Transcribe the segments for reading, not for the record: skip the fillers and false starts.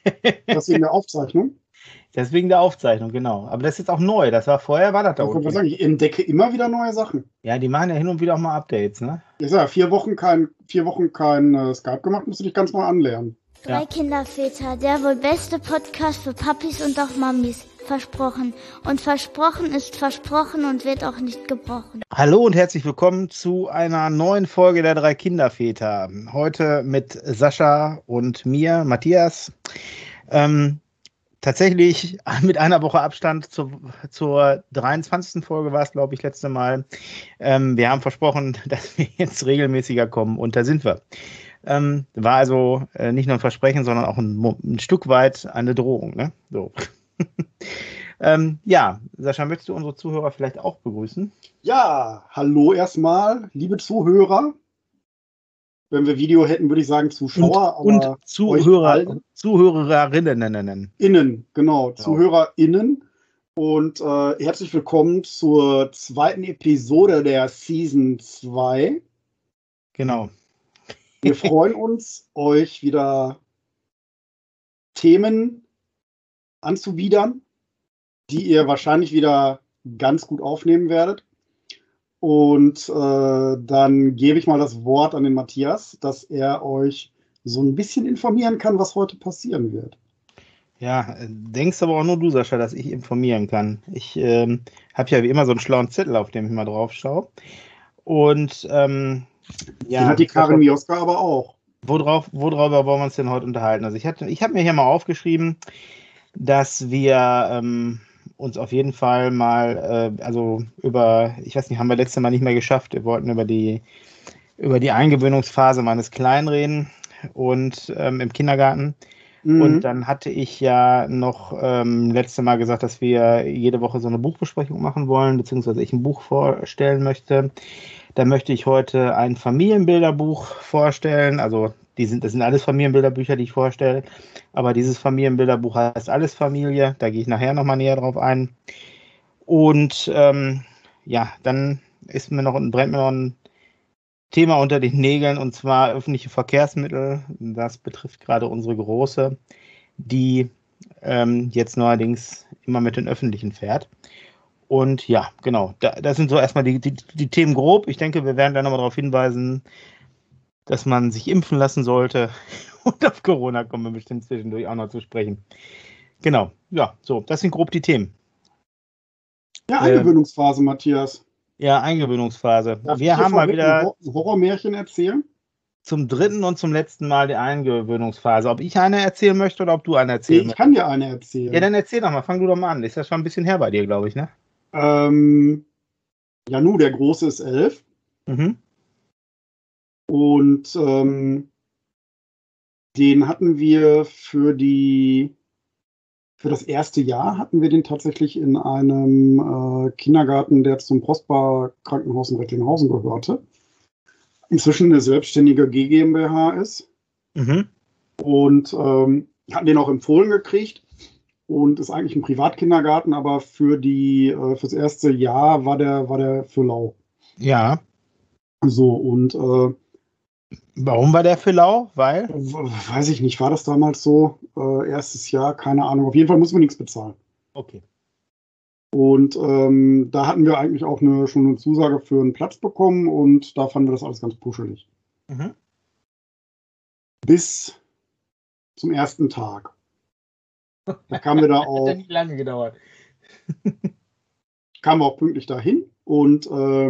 Das wegen der Aufzeichnung. Deswegen der Aufzeichnung, genau. Aber das ist jetzt auch neu. War das da Ich wollte unten. sagen, ich entdecke immer wieder neue Sachen. Ja, die machen ja hin und wieder auch mal Updates, ne? Ich sage, 4 Wochen kein Skype gemacht, musst du dich ganz neu anlernen. Ja. Drei Kinderväter, der wohl beste Podcast für Papis und auch Mamis. Versprochen. Und versprochen ist versprochen und wird auch nicht gebrochen. Hallo und herzlich willkommen zu einer neuen Folge der drei Kinderväter. Heute mit Sascha und mir, Matthias. Tatsächlich mit einer Woche Abstand zur 23. Folge war es, glaube ich, letzte Mal. Wir haben versprochen, dass wir jetzt regelmäßiger kommen und da sind wir. War also nicht nur ein Versprechen, sondern auch ein Stück weit eine Drohung. Ne? So. Ja, Sascha, möchtest du unsere Zuhörer vielleicht auch begrüßen? Ja, hallo erstmal, liebe Zuhörer. Wenn wir Video hätten, würde ich sagen Zuschauer. Und Zuhörerinnen nennen. Innen, genau, ZuhörerInnen. Und herzlich willkommen zur zweiten Episode der Season 2. Genau. Wir freuen uns, euch wieder Themen anzubiedern, die ihr wahrscheinlich wieder ganz gut aufnehmen werdet. Und dann gebe ich mal das Wort an den Matthias, dass er euch so ein bisschen informieren kann, was heute passieren wird. Ja, denkst aber auch nur du, Sascha, dass ich informieren kann. Ich habe ja wie immer so einen schlauen Zettel, auf dem ich mal drauf schaue. Und Den hat die Karin Mioska aber auch. Worüber wollen wir uns denn heute unterhalten? Also ich habe mir hier mal aufgeschrieben, dass wir uns auf jeden Fall mal, ich weiß nicht, haben wir letztes Mal nicht mehr geschafft. Wir wollten über die Eingewöhnungsphase meines Kleinen reden und im Kindergarten. Und dann hatte ich ja noch letzte Mal gesagt, dass wir jede Woche so eine Buchbesprechung machen wollen, beziehungsweise ich ein Buch vorstellen möchte. Da möchte ich heute ein Familienbilderbuch vorstellen. Also das sind alles Familienbilderbücher, die ich vorstelle. Aber dieses Familienbilderbuch heißt Alles Familie. Da gehe ich nachher nochmal näher drauf ein. Und dann brennt mir noch ein Thema unter den Nägeln, und zwar öffentliche Verkehrsmittel. Das betrifft gerade unsere Große, die jetzt neuerdings immer mit den Öffentlichen fährt. Und ja, genau, das sind so erstmal die Themen grob. Ich denke, wir werden dann nochmal darauf hinweisen, dass man sich impfen lassen sollte. Und auf Corona kommen wir bestimmt zwischendurch auch noch zu sprechen. Genau, ja, so, das sind grob die Themen. Ja, Eingewöhnungsphase, Matthias. Ja, Eingewöhnungsphase. Wir haben mal wieder ein Horrormärchen erzählen. Zum dritten und zum letzten Mal die Eingewöhnungsphase. Ob ich eine erzählen möchte oder ob du eine erzählen möchtest? Ich kann dir eine erzählen. Ja, dann erzähl doch mal. Fang du doch mal an. Ist ja schon ein bisschen her bei dir, glaube ich, ne? Janu, der Große, ist 11. Mhm. Und den hatten wir für das erste Jahr hatten wir den tatsächlich in einem Kindergarten, der zum Prosper Krankenhaus in Recklinghausen gehörte. Inzwischen eine selbstständige GmbH ist. Mhm. Und hatten den auch empfohlen gekriegt. Und ist eigentlich ein Privatkindergarten, aber fürs erste Jahr war der für lau. Ja. So, und warum war der für lau? Weil? Weiß ich nicht, war das damals so? Erstes Jahr, keine Ahnung. Auf jeden Fall mussten wir nichts bezahlen. Okay. Und da hatten wir eigentlich auch schon eine Zusage für einen Platz bekommen und da fanden wir das alles ganz puschelig. Mhm. Bis zum ersten Tag. Da kamen wir da auch. Hat ja nicht lange gedauert. Kamen wir auch pünktlich dahin und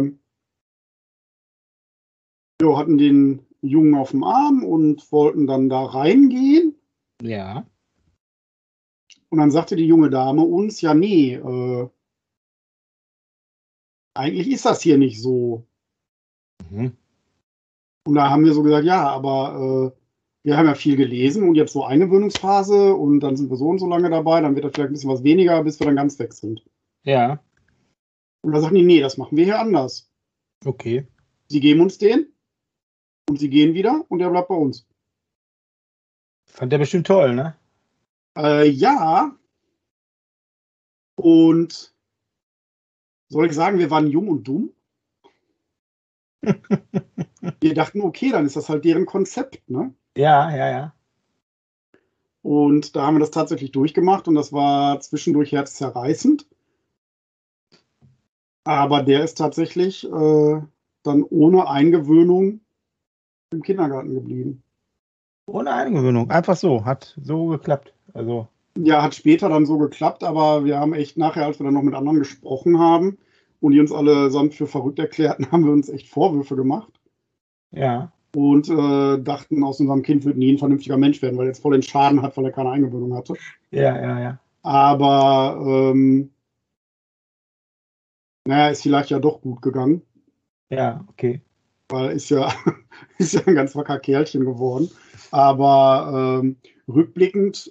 hatten den Jungen auf dem Arm und wollten dann da reingehen. Ja. Und dann sagte die junge Dame uns, ja, nee, eigentlich ist das hier nicht so. Mhm. Und da haben wir so gesagt, ja, aber wir haben ja viel gelesen und jetzt so Eingewöhnungsphase und dann sind wir so und so lange dabei, dann wird das vielleicht ein bisschen was weniger, bis wir dann ganz weg sind. Ja. Und da sagten die, nee, das machen wir hier anders. Okay. Sie geben uns den und sie gehen wieder und der bleibt bei uns. Fand der bestimmt toll, ne? Ja. Und soll ich sagen, wir waren jung und dumm? Wir dachten, okay, dann ist das halt deren Konzept, ne? Ja. Und da haben wir das tatsächlich durchgemacht und das war zwischendurch herzzerreißend. Aber der ist tatsächlich dann ohne Eingewöhnung im Kindergarten geblieben. Ohne Eingewöhnung, einfach so, hat so geklappt. Also. Ja, hat später dann so geklappt, aber wir haben echt nachher, als wir dann noch mit anderen gesprochen haben und die uns alle sanft für verrückt erklärten, haben wir uns echt Vorwürfe gemacht. Ja. Und dachten, aus unserem Kind wird nie ein vernünftiger Mensch werden, weil er jetzt voll den Schaden hat, weil er keine Eingewöhnung hatte. Ja. Aber naja, ist vielleicht ja doch gut gegangen. Ja, okay. Weil ist ja ein ganz wacker Kerlchen geworden. Aber rückblickend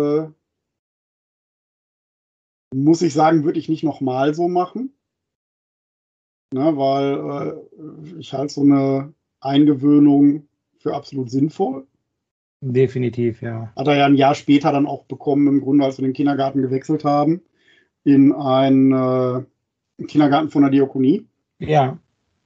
muss ich sagen, würde ich nicht nochmal so machen. Ne, weil ich halte so eine Eingewöhnung für absolut sinnvoll. Definitiv, ja. Hat er ja ein Jahr später dann auch bekommen, im Grunde, als wir den Kindergarten gewechselt haben, in einen Kindergarten von der Diakonie. Ja.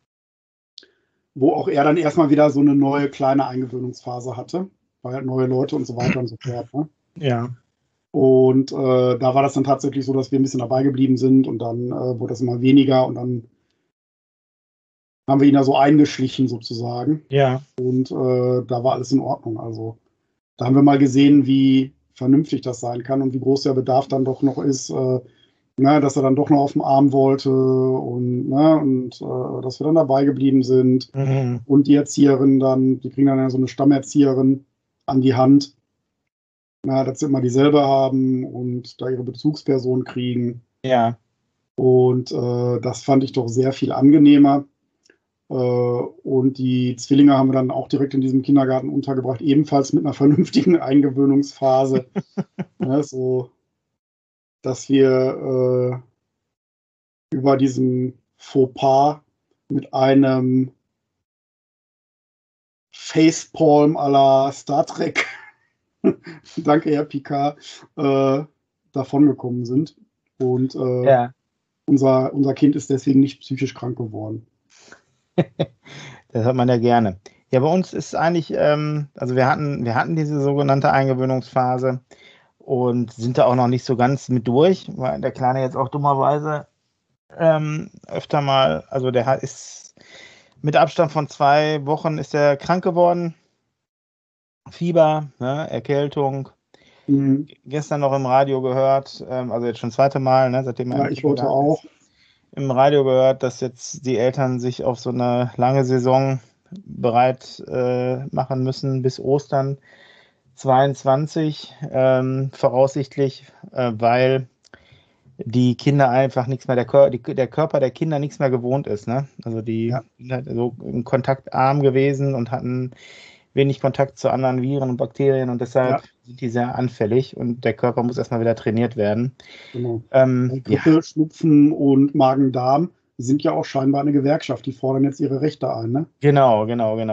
Wo auch er dann erstmal wieder so eine neue kleine Eingewöhnungsphase hatte, weil halt neue Leute und so weiter und so fort. Ne? Ja. Und da war das dann tatsächlich so, dass wir ein bisschen dabei geblieben sind und dann wurde das immer weniger und dann haben wir ihn da so eingeschlichen sozusagen. Ja. Und da war alles in Ordnung. Also da haben wir mal gesehen, wie vernünftig das sein kann und wie groß der Bedarf dann doch noch ist, dass er dann doch noch auf dem Arm wollte und dass wir dann dabei geblieben sind. Mhm. Und die Erzieherin dann, die kriegen dann ja so eine Stammerzieherin an die Hand, dass sie immer dieselbe haben und da ihre Bezugsperson kriegen. Ja. Und das fand ich doch sehr viel angenehmer. Und die Zwillinge haben wir dann auch direkt in diesem Kindergarten untergebracht, ebenfalls mit einer vernünftigen Eingewöhnungsphase. So, dass wir über diesen Fauxpas mit einem Facepalm à la Star Trek, danke Herr Picard, davongekommen sind. Und unser Kind ist deswegen nicht psychisch krank geworden. Das hat man ja gerne. Ja, bei uns ist eigentlich, also wir hatten diese sogenannte Eingewöhnungsphase und sind da auch noch nicht so ganz mit durch, weil der Kleine jetzt auch dummerweise öfter mal, also der ist mit Abstand von 2 Wochen ist er krank geworden. Fieber, ne, Erkältung. Mhm. Gestern noch im Radio gehört, also jetzt schon das 2. Mal, ne, seitdem er ich wollte auch. Im Radio gehört, dass jetzt die Eltern sich auf so eine lange Saison bereit machen müssen bis Ostern 22 voraussichtlich, weil die Kinder einfach nichts mehr, der Körper der Kinder nichts mehr gewohnt ist. Ne? Also die sind halt so kontaktarm gewesen und hatten wenig Kontakt zu anderen Viren und Bakterien und deshalb sind die sehr anfällig und der Körper muss erstmal wieder trainiert werden. Genau. Grippe, Schnupfen und Magen-Darm sind ja auch scheinbar eine Gewerkschaft, die fordern jetzt ihre Rechte ein, ne? Genau.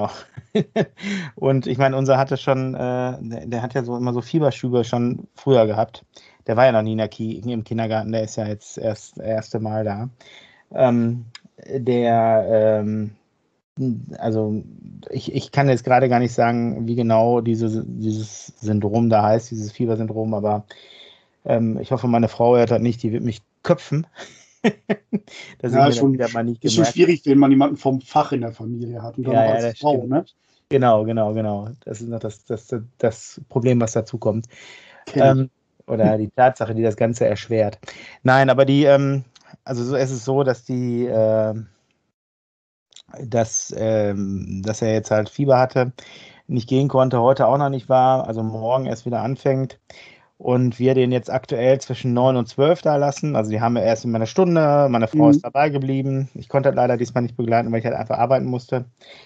Und ich meine, unser hatte schon, der hat ja so immer so Fieberschübe schon früher gehabt. Der war ja noch nie im Kindergarten, der ist ja jetzt erst das erste Mal da. Also ich kann jetzt gerade gar nicht sagen, wie genau dieses Syndrom da heißt, dieses Fiebersyndrom, aber ich hoffe, meine Frau hört das nicht, die wird mich köpfen. Das ist schon schwierig, wenn man jemanden vom Fach in der Familie hat. Und dann als Frau, ne? Genau. Das ist noch das Problem, was dazu kommt. Oder die Tatsache, die das Ganze erschwert. Nein, aber also es ist so, dass dass er jetzt halt Fieber hatte, nicht gehen konnte, heute auch noch nicht war, also morgen erst wieder anfängt und wir den jetzt aktuell zwischen 9 und 12 da lassen, also die haben wir erst in meiner Stunde, meine Frau ist dabei geblieben, ich konnte leider diesmal nicht begleiten, weil ich halt einfach arbeiten musste.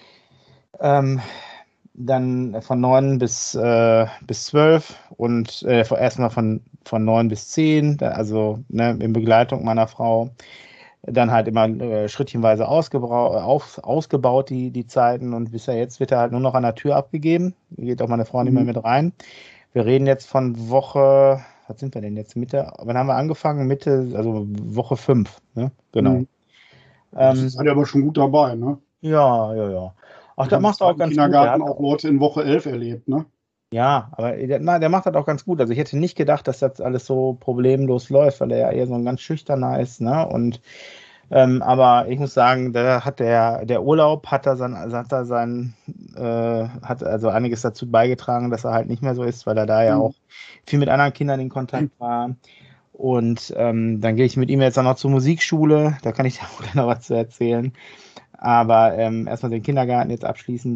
Dann von 9 bis 12 und erstmal von 9 bis 10, also in Begleitung meiner Frau. Dann halt immer schrittchenweise ausgebaut, die Zeiten. Und bisher jetzt wird er halt nur noch an der Tür abgegeben. Hier geht auch meine Frau nicht mehr mit rein. Wir reden jetzt von Woche, was sind wir denn jetzt? Wann haben wir angefangen? Also Woche 5. Ne? Genau. Seid ihr aber schon gut dabei, ne? Ja. Ach, da machst du auch ganz gut. Kindergarten auch Leute in Woche 11 erlebt, ne? Ja, aber der macht das auch ganz gut. Also ich hätte nicht gedacht, dass das alles so problemlos läuft, weil er ja eher so ein ganz schüchterner ist, ne? Und aber ich muss sagen, der Urlaub hat hat also einiges dazu beigetragen, dass er halt nicht mehr so ist, weil er da ja auch viel mit anderen Kindern in Kontakt war. Und dann gehe ich mit ihm jetzt auch noch zur Musikschule, da kann ich dir auch gleich noch was zu erzählen. Aber erstmal den Kindergarten jetzt abschließen,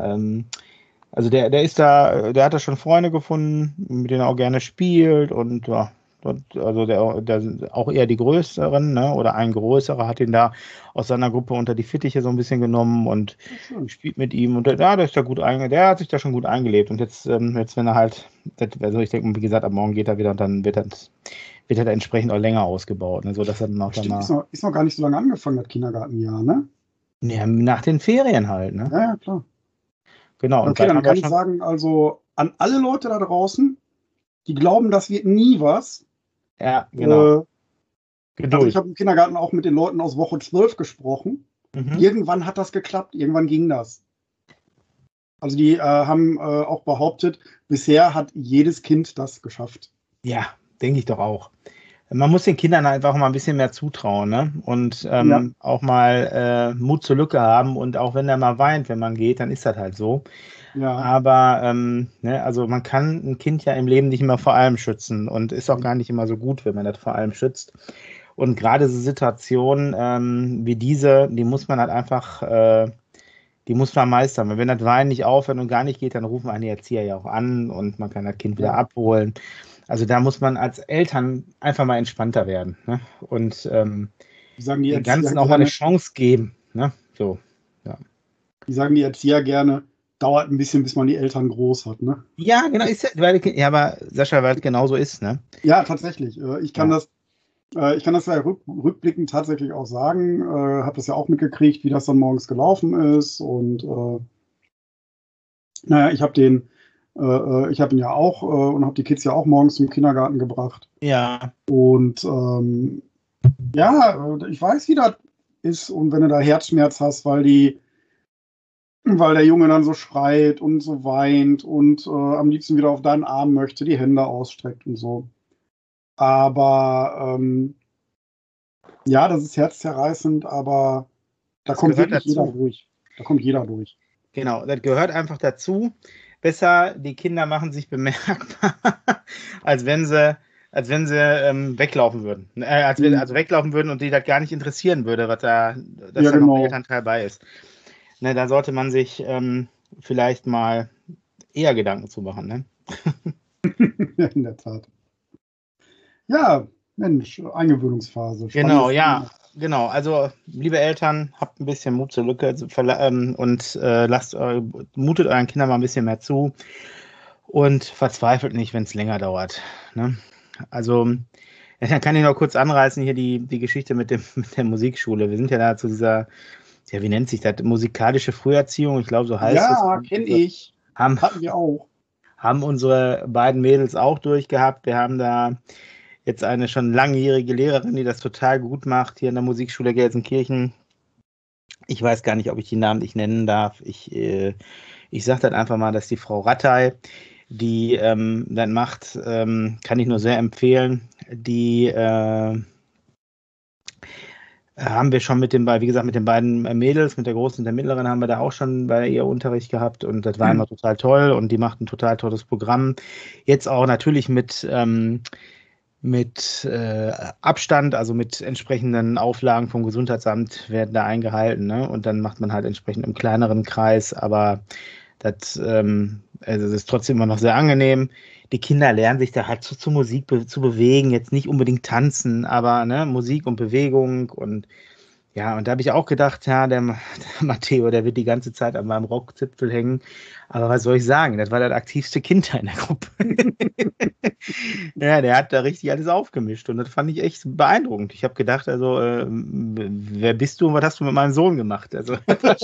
also der hat da schon Freunde gefunden, mit denen er auch gerne spielt und ja, also der sind auch eher die Größeren, ne? Oder ein Größerer hat ihn da aus seiner Gruppe unter die Fittiche so ein bisschen genommen und spielt mit ihm und der hat sich da schon gut eingelebt und jetzt wenn er halt, also ich denke, wie gesagt, ab morgen geht er wieder und dann wird er entsprechend auch länger ausgebaut, ne? So dass er dann auch Stimmt, ist noch gar nicht so lange angefangen, das Kindergartenjahr, ne? Ja, nach den Ferien halt, ne? Ja, klar. Genau. Okay, dann kann ich sagen, also an alle Leute da draußen, die glauben, das wird nie was. Ja, genau. Also ich habe im Kindergarten auch mit den Leuten aus Woche 12 gesprochen. Irgendwann hat das geklappt, irgendwann ging das. Also die haben auch behauptet, bisher hat jedes Kind das geschafft. Ja, denke ich doch auch. Man muss den Kindern einfach mal ein bisschen mehr zutrauen, ne? Und auch mal Mut zur Lücke haben und auch wenn der mal weint, wenn man geht, dann ist das halt so. Ja. Aber ne, also man kann ein Kind ja im Leben nicht immer vor allem schützen und ist auch gar nicht immer so gut, wenn man das vor allem schützt. Und gerade so Situationen wie diese, die muss man halt einfach, die muss man meistern. Wenn das Weinen nicht aufhört und gar nicht geht, dann rufen einen die Erzieher ja auch an und man kann das Kind wieder abholen. Also da muss man als Eltern einfach mal entspannter werden, ne? Und dem Ganzen auch mal eine Chance geben, ne? So, ja. Die sagen die Erzieher gerne, dauert ein bisschen, bis man die Eltern groß hat, ne? Ja, genau, ja, aber Sascha, weil es genauso ist, ne? Ja, tatsächlich. Ich kann das ja rückblickend tatsächlich auch sagen. Habe das ja auch mitgekriegt, wie das dann morgens gelaufen ist. Und naja, ich habe ihn ja auch und habe die Kids ja auch morgens zum Kindergarten gebracht. Ja. Und ja, ich weiß, wie das ist. Und wenn du da Herzschmerz hast, weil der Junge dann so schreit und so weint und am liebsten wieder auf deinen Arm möchte, die Hände ausstreckt und so. Aber ja, das ist herzzerreißend, aber da kommt wirklich jeder durch. Da kommt jeder durch. Genau, das gehört einfach dazu. Besser, die Kinder machen sich bemerkbar, als wenn sie weglaufen würden. Also weglaufen würden und die das gar nicht interessieren würde, dass da noch ein Elternteil bei ist. Ne, da sollte man sich vielleicht mal eher Gedanken zu machen. Ne? In der Tat. Ja, Mensch, Eingewöhnungsphase. Genau, ja, genau. Also, liebe Eltern, habt ein bisschen Mut zur Lücke und mutet euren Kindern mal ein bisschen mehr zu und verzweifelt nicht, wenn es länger dauert. Ne? Also, dann kann ich noch kurz anreißen hier die Geschichte mit der Musikschule. Wir sind ja da zu dieser, ja, wie nennt sich das? Musikalische Früherziehung, ich glaube, so heißt es. Ja, kenne ich. Hatten wir auch. Haben unsere beiden Mädels auch durchgehabt. Wir haben da jetzt eine schon langjährige Lehrerin, die das total gut macht, hier in der Musikschule Gelsenkirchen. Ich weiß gar nicht, ob ich die namentlich nennen darf. Ich sage das einfach mal, dass die Frau Rattay, die das macht, kann ich nur sehr empfehlen. Die haben wir schon mit den beiden Mädels, mit der Großen und der Mittleren, haben wir da auch schon bei ihr Unterricht gehabt und das war immer total toll und die macht ein total tolles Programm. Jetzt auch natürlich mit Abstand, also mit entsprechenden Auflagen vom Gesundheitsamt werden da eingehalten, ne? Und dann macht man halt entsprechend im kleineren Kreis, aber das ist trotzdem immer noch sehr angenehm. Die Kinder lernen sich da halt zu Musik zu bewegen, jetzt nicht unbedingt tanzen, aber ne, Musik und Bewegung und ja, und da habe ich auch gedacht, ja, der Matteo, der wird die ganze Zeit an meinem Rockzipfel hängen. Aber was soll ich sagen? Das war das aktivste Kind da in der Gruppe. Ja, der hat da richtig alles aufgemischt und das fand ich echt beeindruckend. Ich habe gedacht, also, wer bist du und was hast du mit meinem Sohn gemacht? Also,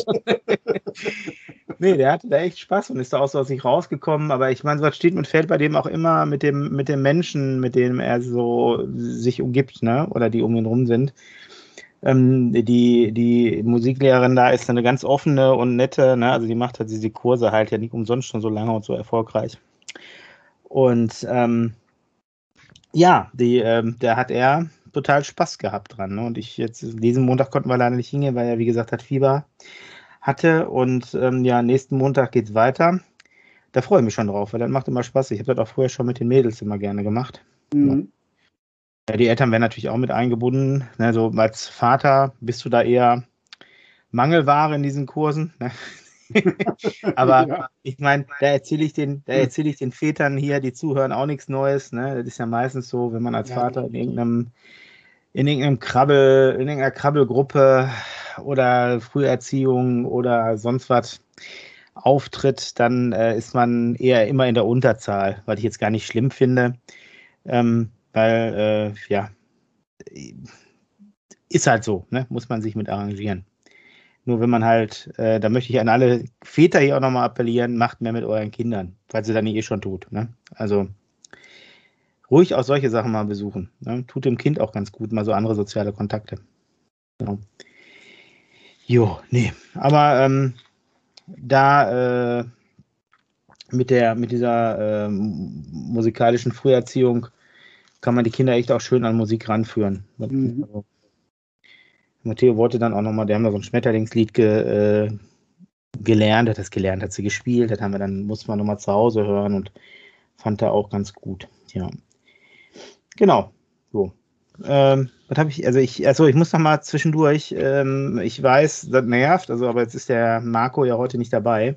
nee, der hatte da echt Spaß und ist da auch so aus sich rausgekommen. Aber ich meine, was steht und fällt bei dem auch immer mit dem Menschen, mit dem er so sich umgibt, ne? Oder die um ihn rum sind. Die Musiklehrerin da ist eine ganz offene und nette, ne? Also die macht halt diese Kurse halt ja nicht umsonst schon so lange und so erfolgreich. Und ja, da hat er total Spaß gehabt dran. Ne? Und diesen Montag konnten wir leider nicht hingehen, weil er, wie gesagt, Fieber hatte. Und ja, nächsten Montag geht's weiter. Da freue ich mich schon drauf, weil das macht immer Spaß. Ich habe das auch früher schon mit den Mädels immer gerne gemacht. Mhm. Ja, die Eltern werden natürlich auch mit eingebunden. Ne? So als Vater bist du da eher Mangelware in diesen Kursen. Ne? Aber Ja. ich meine, da erzähle ich den Vätern hier, die zuhören, auch nichts Neues. Ne? Das ist ja meistens so, wenn man als Vater in irgendeiner Krabbelgruppe oder Früherziehung oder sonst was auftritt, dann ist man eher immer in der Unterzahl, was ich jetzt gar nicht schlimm finde, weil ja, ist halt so, ne? Muss man sich mit arrangieren. Nur wenn man halt, da möchte ich an alle Väter hier auch nochmal appellieren, macht mehr mit euren Kindern, falls ihr das nicht schon tut. Ne? Also ruhig auch solche Sachen mal besuchen. Ne? Tut dem Kind auch ganz gut, mal so andere soziale Kontakte. Genau. Jo, nee. Aber da mit dieser musikalischen Früherziehung kann man die Kinder echt auch schön an Musik ranführen. Mhm. Also, Matteo wollte dann auch nochmal, der haben da so ein Schmetterlingslied gelernt, hat sie gespielt, musste man nochmal zu Hause hören und fand er auch ganz gut. Ja. Genau. So. Was habe ich, ich muss noch mal zwischendurch, ich weiß, das nervt, aber jetzt ist der Marco ja heute nicht dabei.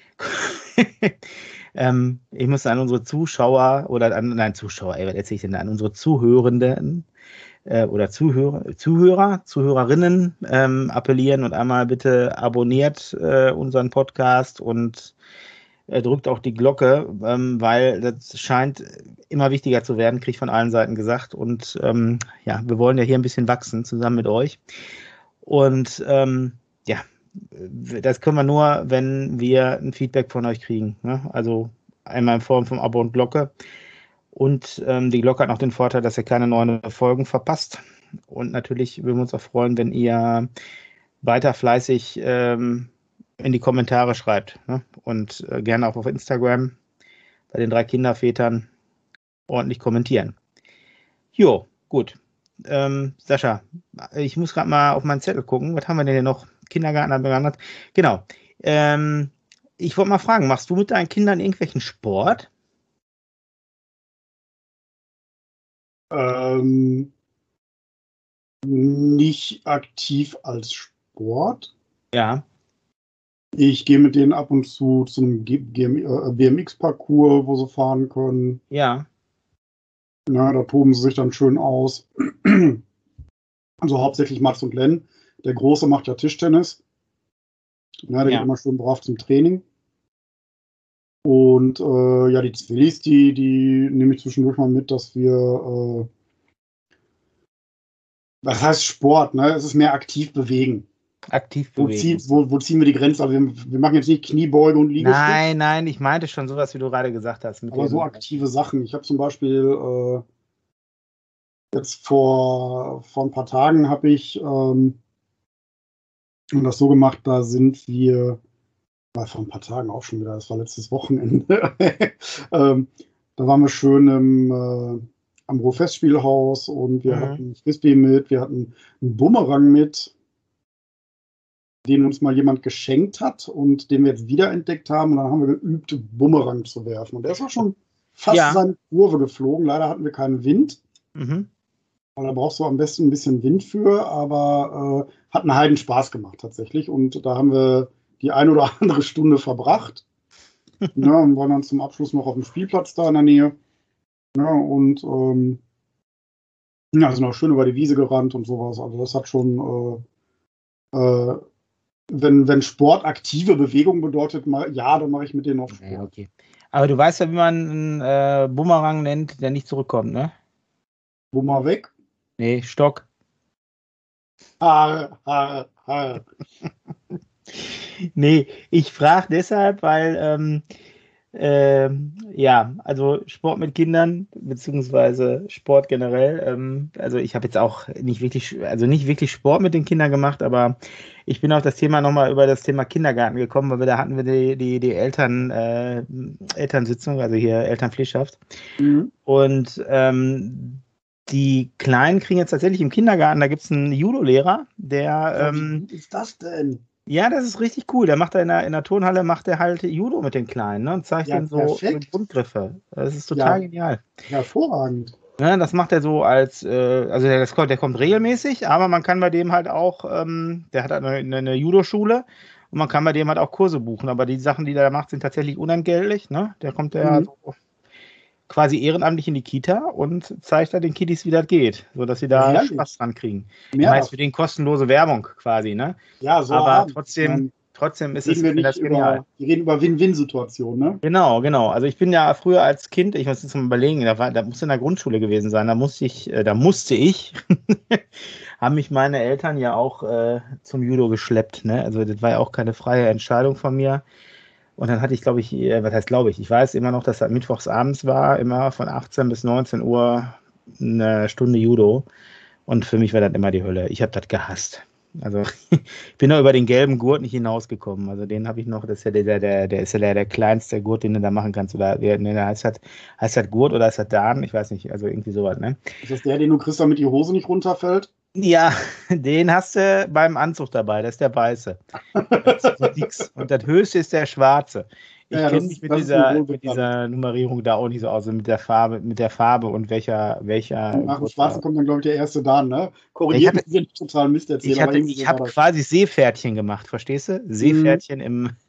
Ich muss an unsere Zuschauer Zuschauer, was erzähle ich denn da, an unsere Zuhörenden oder Zuhörerinnen appellieren und einmal bitte abonniert unseren Podcast und drückt auch die Glocke, weil das scheint immer wichtiger zu werden, kriege ich von allen Seiten gesagt. Und ja, wir wollen ja hier ein bisschen wachsen zusammen mit euch. Und ja, das können wir nur, wenn wir ein Feedback von euch kriegen. Ne? Also einmal in Form vom Abo und Glocke. Und die Glocke hat noch den Vorteil, dass ihr keine neuen Folgen verpasst. Und natürlich würden wir uns auch freuen, wenn ihr weiter fleißig in die Kommentare schreibt. Ne? Und gerne auch auf Instagram bei den 3 Kindervätern ordentlich kommentieren. Jo, gut. Sascha, ich muss gerade mal auf meinen Zettel gucken. Was haben wir denn hier noch? Kindergarten haben wir gehandelt. Genau. Ich wollte mal fragen, machst du mit deinen Kindern irgendwelchen Sport? Nicht aktiv als Sport. Ja. Ich gehe mit denen ab und zu einem BMX-Parcours, wo sie fahren können. Ja. Na, da toben sie sich dann schön aus. Also hauptsächlich Mats und Len. Der Große macht ja Tischtennis. Na, der geht immer schön brav zum Training. Und ja, die Zwillis, die nehme ich zwischendurch mal mit, dass wir was heißt Sport, ne? Es ist mehr aktiv bewegen. Aktiv bewegen. Wo ziehen wir die Grenze? Also wir machen jetzt nicht Kniebeuge und Liegestütz. Nein, ich meinte schon sowas, wie du gerade gesagt hast. Aber so aktive Sachen. Ich habe zum Beispiel jetzt vor ein paar Tagen habe ich das so gemacht, da sind wir, vor ein paar Tagen auch schon wieder, das war letztes Wochenende. Da waren wir schön am Ruhr-Festspielhaus und wir hatten Frisbee mit, wir hatten einen Bumerang mit, den uns mal jemand geschenkt hat und den wir jetzt wiederentdeckt haben. Und dann haben wir geübt, Bumerang zu werfen. Und der ist auch schon fast seine Kurve geflogen. Leider hatten wir keinen Wind. Weil da brauchst du am besten ein bisschen Wind für, aber hat einen Heiden Spaß gemacht tatsächlich. Und da haben wir die eine oder andere Stunde verbracht. Ja, und waren dann zum Abschluss noch auf dem Spielplatz da in der Nähe. Ja, und sind auch schön über die Wiese gerannt und sowas. Also das hat schon wenn Sport aktive Bewegung bedeutet, dann mache ich mit denen auch Sport. Ja, okay. Aber du weißt ja, wie man einen Bumerang nennt, der nicht zurückkommt, ne? Bummer weg? Nee, Stock. Haar. Nee, ich frage deshalb, weil Ja, also Sport mit Kindern, beziehungsweise Sport generell. Also ich habe jetzt auch nicht wirklich Sport mit den Kindern gemacht, aber ich bin auf das Thema nochmal über das Thema Kindergarten gekommen, weil da hatten wir die Elternsitzung, also hier Elternpflegschaft. Mhm. Und die Kleinen kriegen jetzt tatsächlich im Kindergarten, da gibt es einen Judo-Lehrer, der Wie gut ist das denn? ja, das ist richtig cool. Der macht da in der Turnhalle macht er halt Judo mit den Kleinen, ne, und zeigt Ja, denen so perfekt. Grundgriffe. Das ist total Ja, genial. hervorragend. Ne, das macht er so also der kommt regelmäßig, aber man kann bei dem halt auch, der hat halt eine Judo-Schule und man kann bei dem halt auch Kurse buchen. Aber die Sachen, die der da macht, sind tatsächlich unentgeltlich. Ne? Der kommt ja Mhm. so quasi ehrenamtlich in die Kita und zeigt da den Kiddies, wie das geht, sodass sie Ja, da herrlich. Spaß dran kriegen. Ich Mehr meine, es ist für davon. den kostenlose Werbung quasi, ne? Ja, so Aber haben. Ich trotzdem, meine, trotzdem ist reden wir ich finde nicht das genial. wir reden über Win-Win-Situationen, ne? Genau, genau. Also ich bin ja früher als Kind, ich muss jetzt mal überlegen, da muss in der Grundschule gewesen sein, da musste ich, haben mich meine Eltern ja auch zum Judo geschleppt, ne? Also das war ja auch keine freie Entscheidung von mir. Und dann hatte ich, glaube ich, was heißt glaube ich weiß immer noch, dass das mittwochs abends war, immer von 18 bis 19 Uhr eine Stunde Judo. Und für mich war das immer die Hölle. Ich habe das gehasst. Also ich bin da über den gelben Gurt nicht hinausgekommen. Also den habe ich noch, das ist ja der ist ja der kleinste Gurt, den du da machen kannst. Oder heißt das Gurt oder heißt das Dan? Ich weiß nicht, also irgendwie sowas, ne? Ist das der, den du kriegst, damit die Hose nicht runterfällt? Ja, den hast du beim Anzug dabei, das ist der weiße. Das ist so nix. Und das höchste ist der schwarze. Ich Ja, kenne mich mit das ist mir wohl mit bekannt. dieser Nummerierung da auch nicht so aus, also mit der Farbe und welcher. Nach dem Schwarzen kommt dann, glaube ich, der erste Dan, ne? Ich Korrigiert hatte, mich, wenn ich total Mist erzähle, aber irgendwie so ich war habe das. quasi Seepferdchen gemacht, verstehst du? Seepferdchen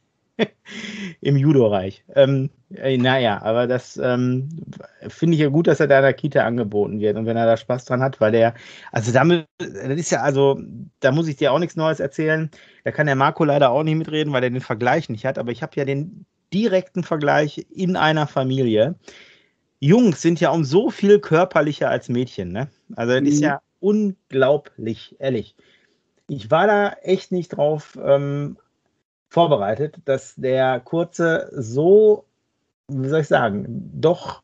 im Judo-Reich. Naja, aber das finde ich ja gut, dass er da in der Kita angeboten wird und wenn er da Spaß dran hat, weil also damit, das ist ja, also, da muss ich dir auch nichts Neues erzählen. Da kann der Marco leider auch nicht mitreden, weil er den Vergleich nicht hat, aber ich habe ja den direkten Vergleich in einer Familie. Jungs sind ja um so viel körperlicher als Mädchen, ne? Also das ist Mhm. ja unglaublich, ehrlich. Ich war da echt nicht drauf vorbereitet, dass der Kurze so, wie soll ich sagen, doch,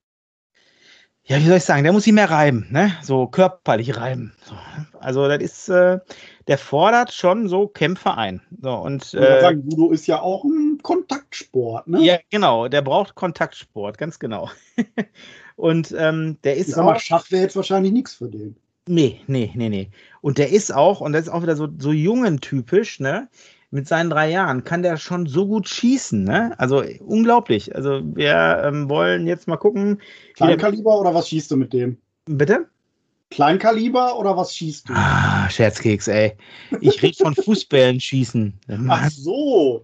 ja, wie soll ich sagen, der muss sich mehr reiben, ne? So körperlich reiben. So. Also das ist, der fordert schon so Kämpfe ein. So, und Ich würde sagen, Judo ist ja auch ein Kontaktsport, ne? ja, genau, der braucht Kontaktsport, ganz genau. Und der Ich ist sag mal, auch, Schach wäre jetzt wahrscheinlich nichts für den. nee. Und der ist auch, und das ist auch wieder so jungentypisch, ne? Mit seinen 3 Jahren kann der schon so gut schießen, ne? Also unglaublich. Also wir wollen jetzt mal gucken. Kleinkaliber oder was schießt du mit dem? Bitte? Kleinkaliber oder was schießt du? Ah, Scherzkeks, ey. Ich rede von Fußbällen schießen. Ach Mann. so.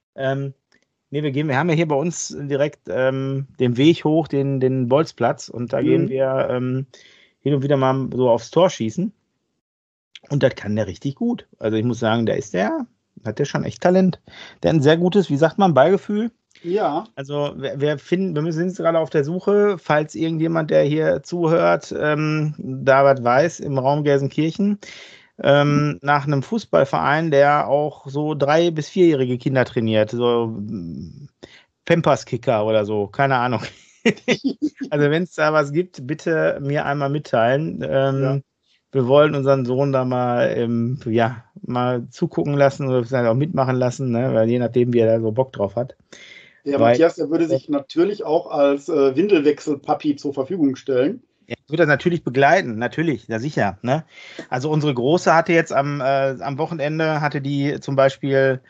Nee, wir haben ja hier bei uns direkt den Weg hoch, den Bolzplatz, und da gehen wir hin und wieder mal so aufs Tor schießen. Und das kann der richtig gut. Also ich muss sagen, hat der schon echt Talent. Der hat ein sehr gutes, wie sagt man, Ballgefühl. Ja. Also wir sind jetzt gerade auf der Suche, falls irgendjemand, der hier zuhört, da was weiß, im Raum Gelsenkirchen, nach einem Fußballverein, der auch so 3- bis 4-jährige Kinder trainiert, so Pampers-Kicker oder so, keine Ahnung. Also wenn es da was gibt, bitte mir einmal mitteilen. Ja. Wir wollen unseren Sohn da mal, mal zugucken lassen oder vielleicht auch mitmachen lassen, ne? Weil je nachdem, wie er da so Bock drauf hat. Der Matthias, der würde sich natürlich auch als Windelwechsel-Papi zur Verfügung stellen. Er wird das natürlich begleiten, natürlich, ja sicher. Ne? Also unsere Große hatte jetzt am Wochenende, hatte die zum Beispiel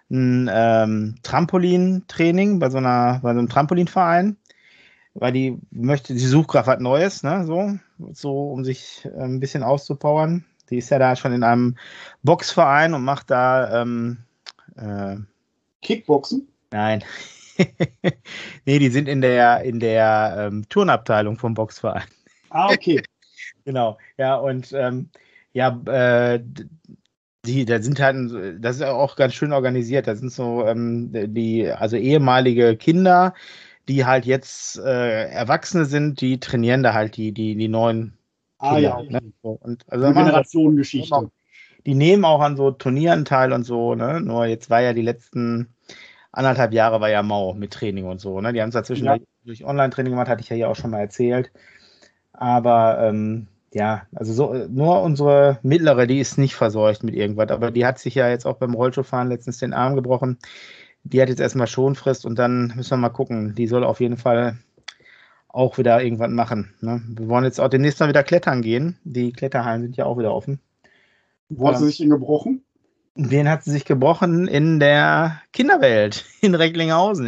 ein Trampolintraining bei so einem Trampolinverein, weil sie sucht gerade was Neues, ne? So um sich ein bisschen auszupowern. Die ist ja da schon in einem Boxverein und macht da Kickboxen? Nein. Nee, die sind in der Turnabteilung vom Boxverein. Ah, okay. Genau, ja, und da sind halt, das ist auch ganz schön organisiert. Da sind so also ehemalige Kinder, die halt jetzt Erwachsene sind, die trainieren da halt die neuen Kinder. Ja. Ne? So, und also Eine Generationengeschichte. die nehmen auch an so Turnieren teil und so, ne? Nur jetzt war ja die letzten 1,5 Jahre war ja mau mit Training und so. Ne? Die haben es dazwischen durch Online-Training gemacht, hatte ich ja hier auch schon mal erzählt. Aber ja, also nur unsere mittlere, die ist nicht verseucht mit irgendwas. Aber die hat sich ja jetzt auch beim Rollschuhfahren letztens den Arm gebrochen. Die hat jetzt erstmal Schonfrist und dann müssen wir mal gucken. Die soll auf jeden Fall auch wieder irgendwas machen. Ne? Wir wollen jetzt auch demnächst mal wieder klettern gehen. Die Kletterhallen sind ja auch wieder offen. Wo hat sie sich denn gebrochen? Den hat sie sich gebrochen in der Kinderwelt in Recklinghausen,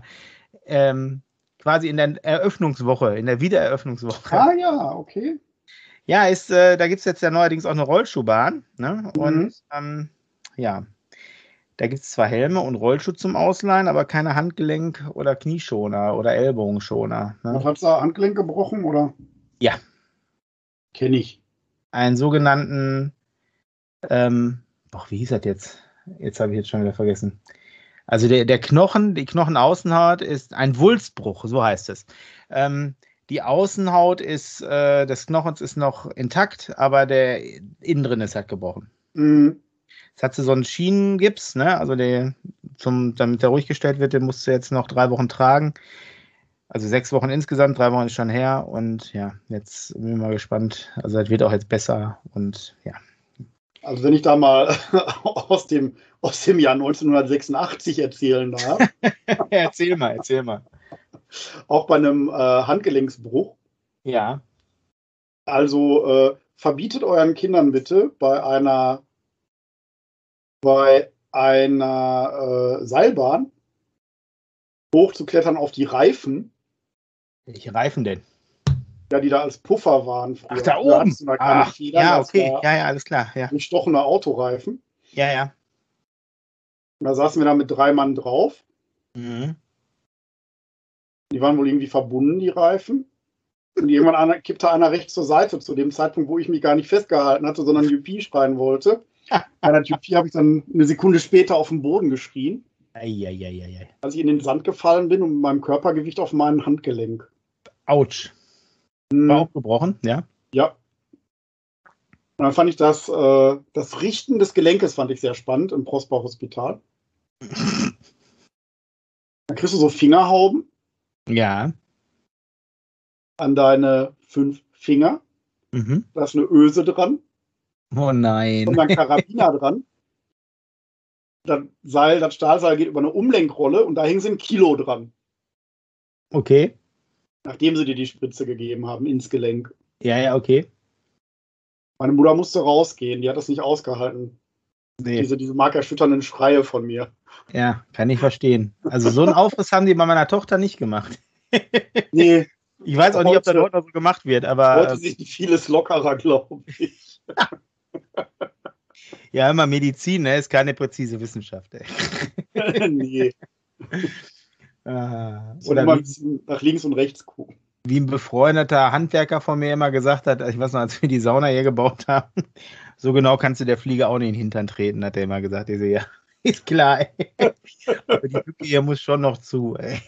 quasi in der Eröffnungswoche, in der Wiedereröffnungswoche. Ah ja, okay. Ja, da gibt es jetzt ja neuerdings auch eine Rollschuhbahn. Ne? Und ja, da gibt es zwar Helme und Rollschuh zum Ausleihen, aber keine Handgelenk- oder Knieschoner oder Ellbogenschoner. Ne? Was hat da Handgelenk gebrochen, oder? Ja. Kenne ich. Einen sogenannten, wie hieß das jetzt? Jetzt habe ich jetzt schon wieder vergessen. Also der Knochen, die Knochenaußenhaut ist ein Wulstbruch, so heißt es. Die Außenhaut des Knochens ist noch intakt, aber der innen drin ist halt gebrochen. Mhm. Jetzt hat sie so einen Schienengips, ne? Also damit der ruhig gestellt wird, den musst du jetzt noch 3 Wochen tragen. Also 6 Wochen insgesamt, 3 Wochen ist schon her. Und ja, jetzt bin ich mal gespannt. Also das wird auch jetzt besser und ja. Also wenn ich da mal aus dem Jahr 1986 erzählen darf. Erzähl mal. Auch bei einem Handgelenksbruch. Ja. Also verbietet euren Kindern bitte bei einer Seilbahn hochzuklettern auf die Reifen. Welche Reifen denn? Ja, die da als Puffer waren früher. Ach, da oben. Da keine Federn, ja, okay. Ja, alles klar. Ja. Gestochene Autoreifen. Ja. Da saßen wir da mit 3 Mann drauf. Mhm. Die waren wohl irgendwie verbunden, die Reifen. Und irgendwann kippte einer rechts zur Seite, zu dem Zeitpunkt, wo ich mich gar nicht festgehalten hatte, sondern Juppie schreien wollte. Bei der Juppie habe ich dann eine Sekunde später auf den Boden geschrien. Ei. Als ich in den Sand gefallen bin und mit meinem Körpergewicht auf mein Handgelenk. Autsch. War auch gebrochen, ja? Ja. Und dann fand ich das Richten des Gelenkes fand ich sehr spannend im Prosper Hospital. Dann kriegst du so Fingerhauben. Ja. An deine 5 Finger. Mhm. Da ist eine Öse dran. Oh nein. Und dann Karabiner dran. Das Stahlseil geht über eine Umlenkrolle und da hängen sie 1 Kilo dran. Okay. Nachdem sie dir die Spritze gegeben haben ins Gelenk. Ja, okay. Meine Mutter musste rausgehen, die hat das nicht ausgehalten. Nee. Diese markerschütternden Schreie von mir. Ja, kann ich verstehen. Also so einen Aufriss haben die bei meiner Tochter nicht gemacht. Nee. Ich weiß auch nicht, ob das heute noch so gemacht wird, aber. Heute sind vieles lockerer, glaube ich. Ja, immer Medizin, ne? Ist keine präzise Wissenschaft, ey. Nee. Oder immer nach links und rechts gucken. Wie ein befreundeter Handwerker von mir immer gesagt hat, ich weiß noch, als wir die Sauna hier gebaut haben, so genau kannst du der Fliege auch nicht in den Hintern treten, hat er immer gesagt. Ich so, ja, ist klar, ey. Aber die Lücke hier muss schon noch zu, ey.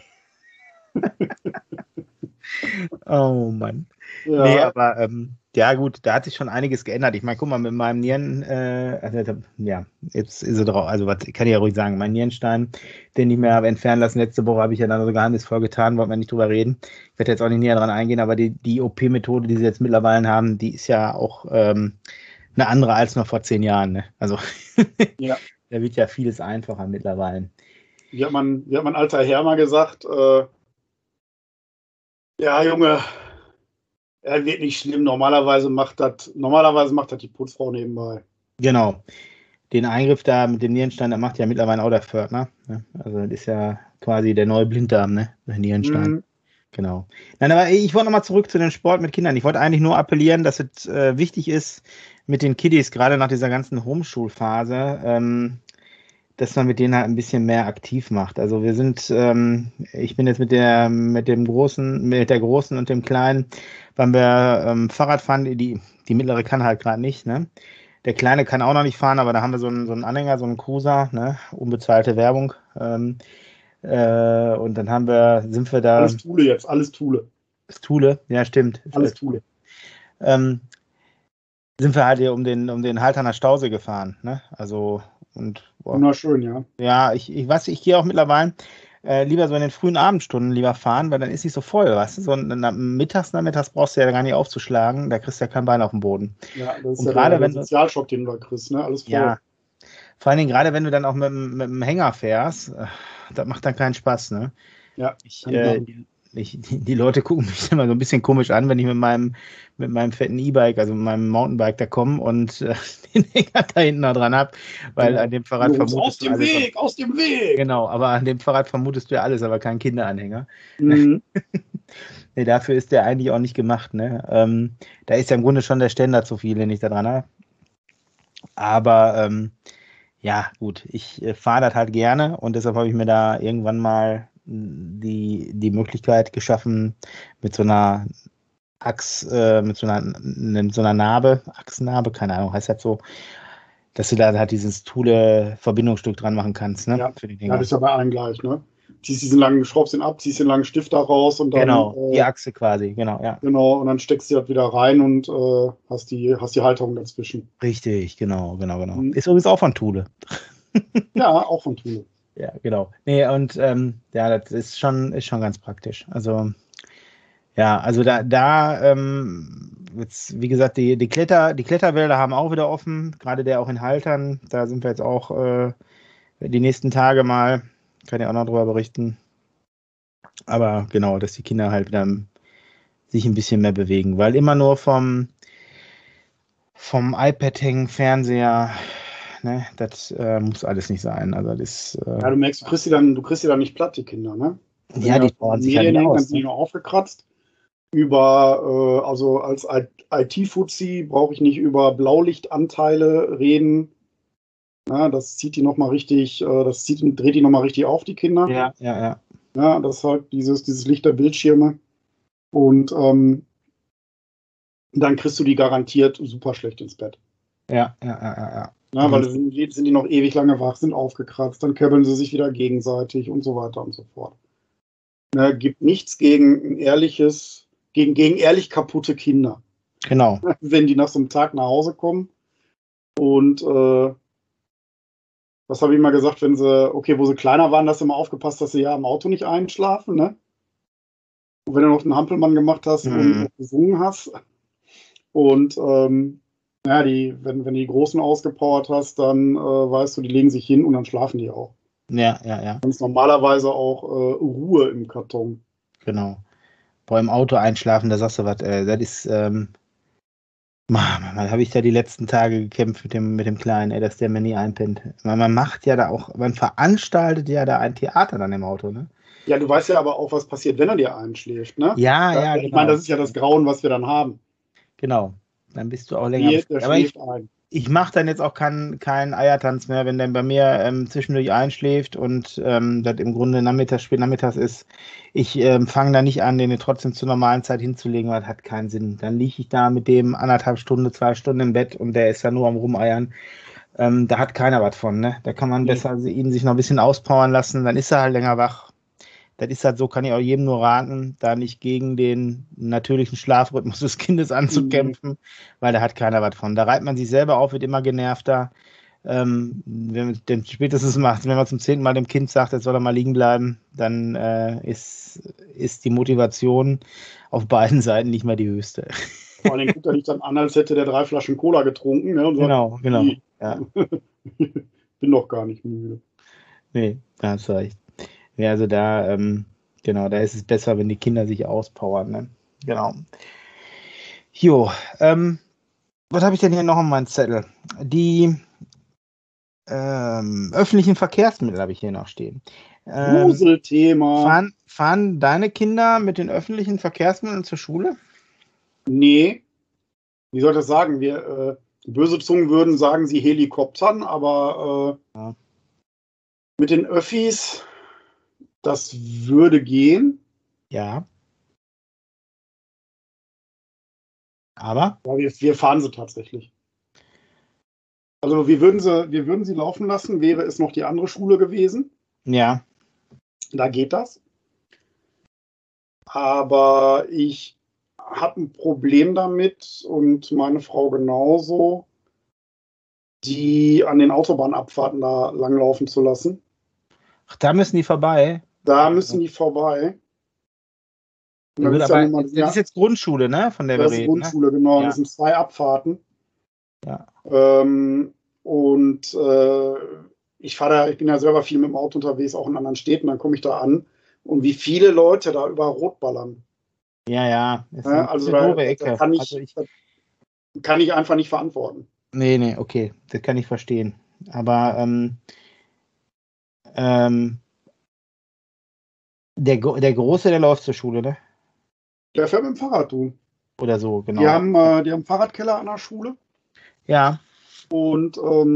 Oh Mann. Ja. Nee, aber ja gut, da hat sich schon einiges geändert. Ich meine, guck mal, mit meinem Nieren, ja, jetzt ist er drauf, also was kann ich ja ruhig sagen, mein Nierenstein, den ich mir habe entfernen lassen, letzte Woche habe ich ja dann so geheimnisvoll getan, wollten wir nicht drüber reden. Ich werde jetzt auch nicht näher dran eingehen, aber die OP-Methode, die sie jetzt mittlerweile haben, die ist ja auch eine andere als noch vor 10 Jahren. Ne? Also ja. Da wird ja vieles einfacher mittlerweile. Wie hat mein alter Herr mal gesagt, ja, Junge, er wird nicht schlimm. Normalerweise macht das die Putzfrau nebenbei. Genau. Den Eingriff da mit dem Nierenstein, der macht ja mittlerweile auch der Pförtner. Ne? Also das ist ja quasi der neue Blinddarm, ne? Der Nierenstein. Mhm. Genau. Nein, aber ich wollte nochmal zurück zu dem Sport mit Kindern. Ich wollte eigentlich nur appellieren, dass es wichtig ist, mit den Kiddies, gerade nach dieser ganzen Homeschulphase, dass man mit denen halt ein bisschen mehr aktiv macht. Also wir sind, ich bin jetzt mit der Großen und dem Kleinen, weil wir Fahrrad fahren, die Mittlere kann halt gerade nicht, ne? Der Kleine kann auch noch nicht fahren, aber da haben wir so einen Anhänger, so einen Cruiser, ne? Unbezahlte Werbung. Und dann sind wir da. Alles Thule jetzt, alles Thule. Das Thule, ja stimmt. Alles Thule. Sind wir halt hier um den Halterner Stausee gefahren, ne? Also Und Wunderschön, ja. ja, ich gehe auch mittlerweile lieber so in den frühen Abendstunden lieber fahren, weil dann ist nicht so voll, weißt du? So nachmittags brauchst du ja gar nicht aufzuschlagen, da kriegst du ja kein Bein auf den Boden. Ja, das ist Und ja gerade der wenn du, Sozialschock, den du da kriegst, ne? Alles voll. ja, vor allen Dingen gerade wenn du dann auch mit dem Hänger fährst, das macht dann keinen Spaß, ne? Ja, Ich, kann ich äh, machen. die Leute gucken mich immer so ein bisschen komisch an, wenn ich mit meinem fetten E-Bike, also mit meinem Mountainbike da komme und den Hänger da hinten noch dran habe, weil Genau. an dem Fahrrad Jungs, aus vermutest du dem alles. Weg, aus dem Weg! Genau, aber an dem Fahrrad vermutest du ja alles, aber keinen Kinderanhänger. Mhm. Nee, dafür ist der eigentlich auch nicht gemacht, ne? Da ist ja im Grunde schon der Ständer zu viel, den ich da dran habe. Aber ja, gut, ich fahre das halt gerne und deshalb habe ich mir da irgendwann mal die Möglichkeit geschaffen, mit so einer mit so einer Narbe, Achsnarbe, keine Ahnung, heißt das so, dass du da halt dieses Thule-Verbindungsstück dran machen kannst, ne? Ja. Für die Ja, Dinger. das ist ja bei allen gleich, ne? Ziehst diesen langen, schraubst den ab, ziehst den langen Stift da raus und dann, Genau, die Achse quasi, genau, ja. genau, und dann steckst du das wieder rein und hast die Halterung dazwischen. Richtig, genau. Mhm. Ist übrigens auch von Thule. Ja, auch von Thule. Ja, genau. Nee, und ja, das ist schon ganz praktisch. Also, ja, also jetzt, wie gesagt, die Kletterwälder haben auch wieder offen, gerade der auch in Haltern. Da sind wir jetzt auch die nächsten Tage mal, kann ich auch noch drüber berichten. Aber genau, dass die Kinder halt wieder sich ein bisschen mehr bewegen, weil immer nur vom iPad hängen, Fernseher, ne, das muss alles nicht sein. Also das, Ja, du merkst, du kriegst die dann nicht platt, die Kinder, ne? Wenn ja, die die auf bauen den sich halt Medien nicht hängen, dann aus. sind die Ne? nur aufgekratzt. Also als IT-Fuzzi brauche ich nicht über Blaulichtanteile reden. Ja, das zieht die nochmal richtig, dreht die nochmal richtig auf, die Kinder. Ja. Ja, das ist halt dieses Licht der Bildschirme. Und dann kriegst du die garantiert super schlecht ins Bett. Ja. Ja, weil sind die noch ewig lange wach, sind aufgekratzt, dann käbbeln sie sich wieder gegenseitig und so weiter und so fort. Ja, gibt nichts gegen gegen ehrlich kaputte Kinder. Genau. Wenn die nach so einem Tag nach Hause kommen. Und was habe ich mal gesagt, wo sie kleiner waren, hast du immer aufgepasst, dass sie ja im Auto nicht einschlafen, ne? Und wenn du noch einen Hampelmann gemacht hast und gesungen hast. Und ja, wenn du die Großen ausgepowert hast, dann weißt du, die legen sich hin und dann schlafen die auch. Ja. Dann ist normalerweise auch Ruhe im Karton. Genau. Boah, im Auto einschlafen, da sagst du was, das ist, Mann, habe ich da die letzten Tage gekämpft mit dem Kleinen, dass der mir nie einpennt. Man macht ja da auch, man veranstaltet ja da ein Theater dann im Auto, ne? Ja, du weißt ja aber auch, was passiert, wenn er dir einschläft, ne? Ja, Ich meine, genau. das ist ja das Grauen, was wir dann haben. Genau. Dann bist du auch länger Der aber ich schläft ein. mache dann jetzt auch keinen Eiertanz mehr, wenn der bei mir zwischendurch einschläft und das im Grunde spät nachmittags ist. Ich fange da nicht an, den trotzdem zur normalen Zeit hinzulegen, weil das hat keinen Sinn. Dann liege ich da mit dem 2 Stunden im Bett und der ist da nur am Rumeiern. Da hat keiner was von, ne? Da kann man besser ihn sich noch ein bisschen auspowern lassen, dann ist er halt länger wach. Das ist halt so, kann ich auch jedem nur raten, da nicht gegen den natürlichen Schlafrhythmus des Kindes anzukämpfen, weil da hat keiner was von. Da reibt man sich selber auf, wird immer genervter. Wenn man spätestens macht, wenn man zum 10. Mal dem Kind sagt, jetzt soll er mal liegen bleiben, dann ist die Motivation auf beiden Seiten nicht mehr die höchste. Vor allem guckt er dich dann an, als hätte der 3 Flaschen Cola getrunken. Ne, und sagt, Genau. Ja. Bin doch gar nicht müde. Nee, da hast du recht. Ja, also genau, da ist es besser, wenn die Kinder sich auspowern. Ne? Genau. Jo, was habe ich denn hier noch auf meinem Zettel? Die öffentlichen Verkehrsmittel habe ich hier noch stehen. Gruselthema. Fahren deine Kinder mit den öffentlichen Verkehrsmitteln zur Schule? Nee. Wie soll ich das sagen? Böse Zungen würden sagen, sie Helikoptern, aber Ja. mit den Öffis, das würde gehen. Ja. Aber? Ja, wir fahren sie tatsächlich. Also wir würden sie laufen lassen, wäre es noch die andere Schule gewesen. Ja. Da geht das. Aber ich habe ein Problem damit und meine Frau genauso, die an den Autobahnabfahrten da langlaufen zu lassen. Ach, da müssen die vorbei. Da müssen die vorbei. Und dann Gut, gibt's aber nochmal, das ist jetzt Grundschule, ne? Von der wir das ist reden, ne? Grundschule, genau. Ja. Das sind 2 Abfahrten. Ja. Und ich bin ja selber viel mit dem Auto unterwegs, auch in anderen Städten, dann komme ich da an. Und wie viele Leute da über Rot ballern. Ja. Das ist Ja, eine also doofe da Ecke. kann Also ich einfach nicht verantworten. Nee, okay, das kann ich verstehen. Aber der Große, der läuft zur Schule, ne? Der fährt mit dem Fahrrad, du. Oder so, genau. Die haben einen Fahrradkeller an der Schule. Ja. Und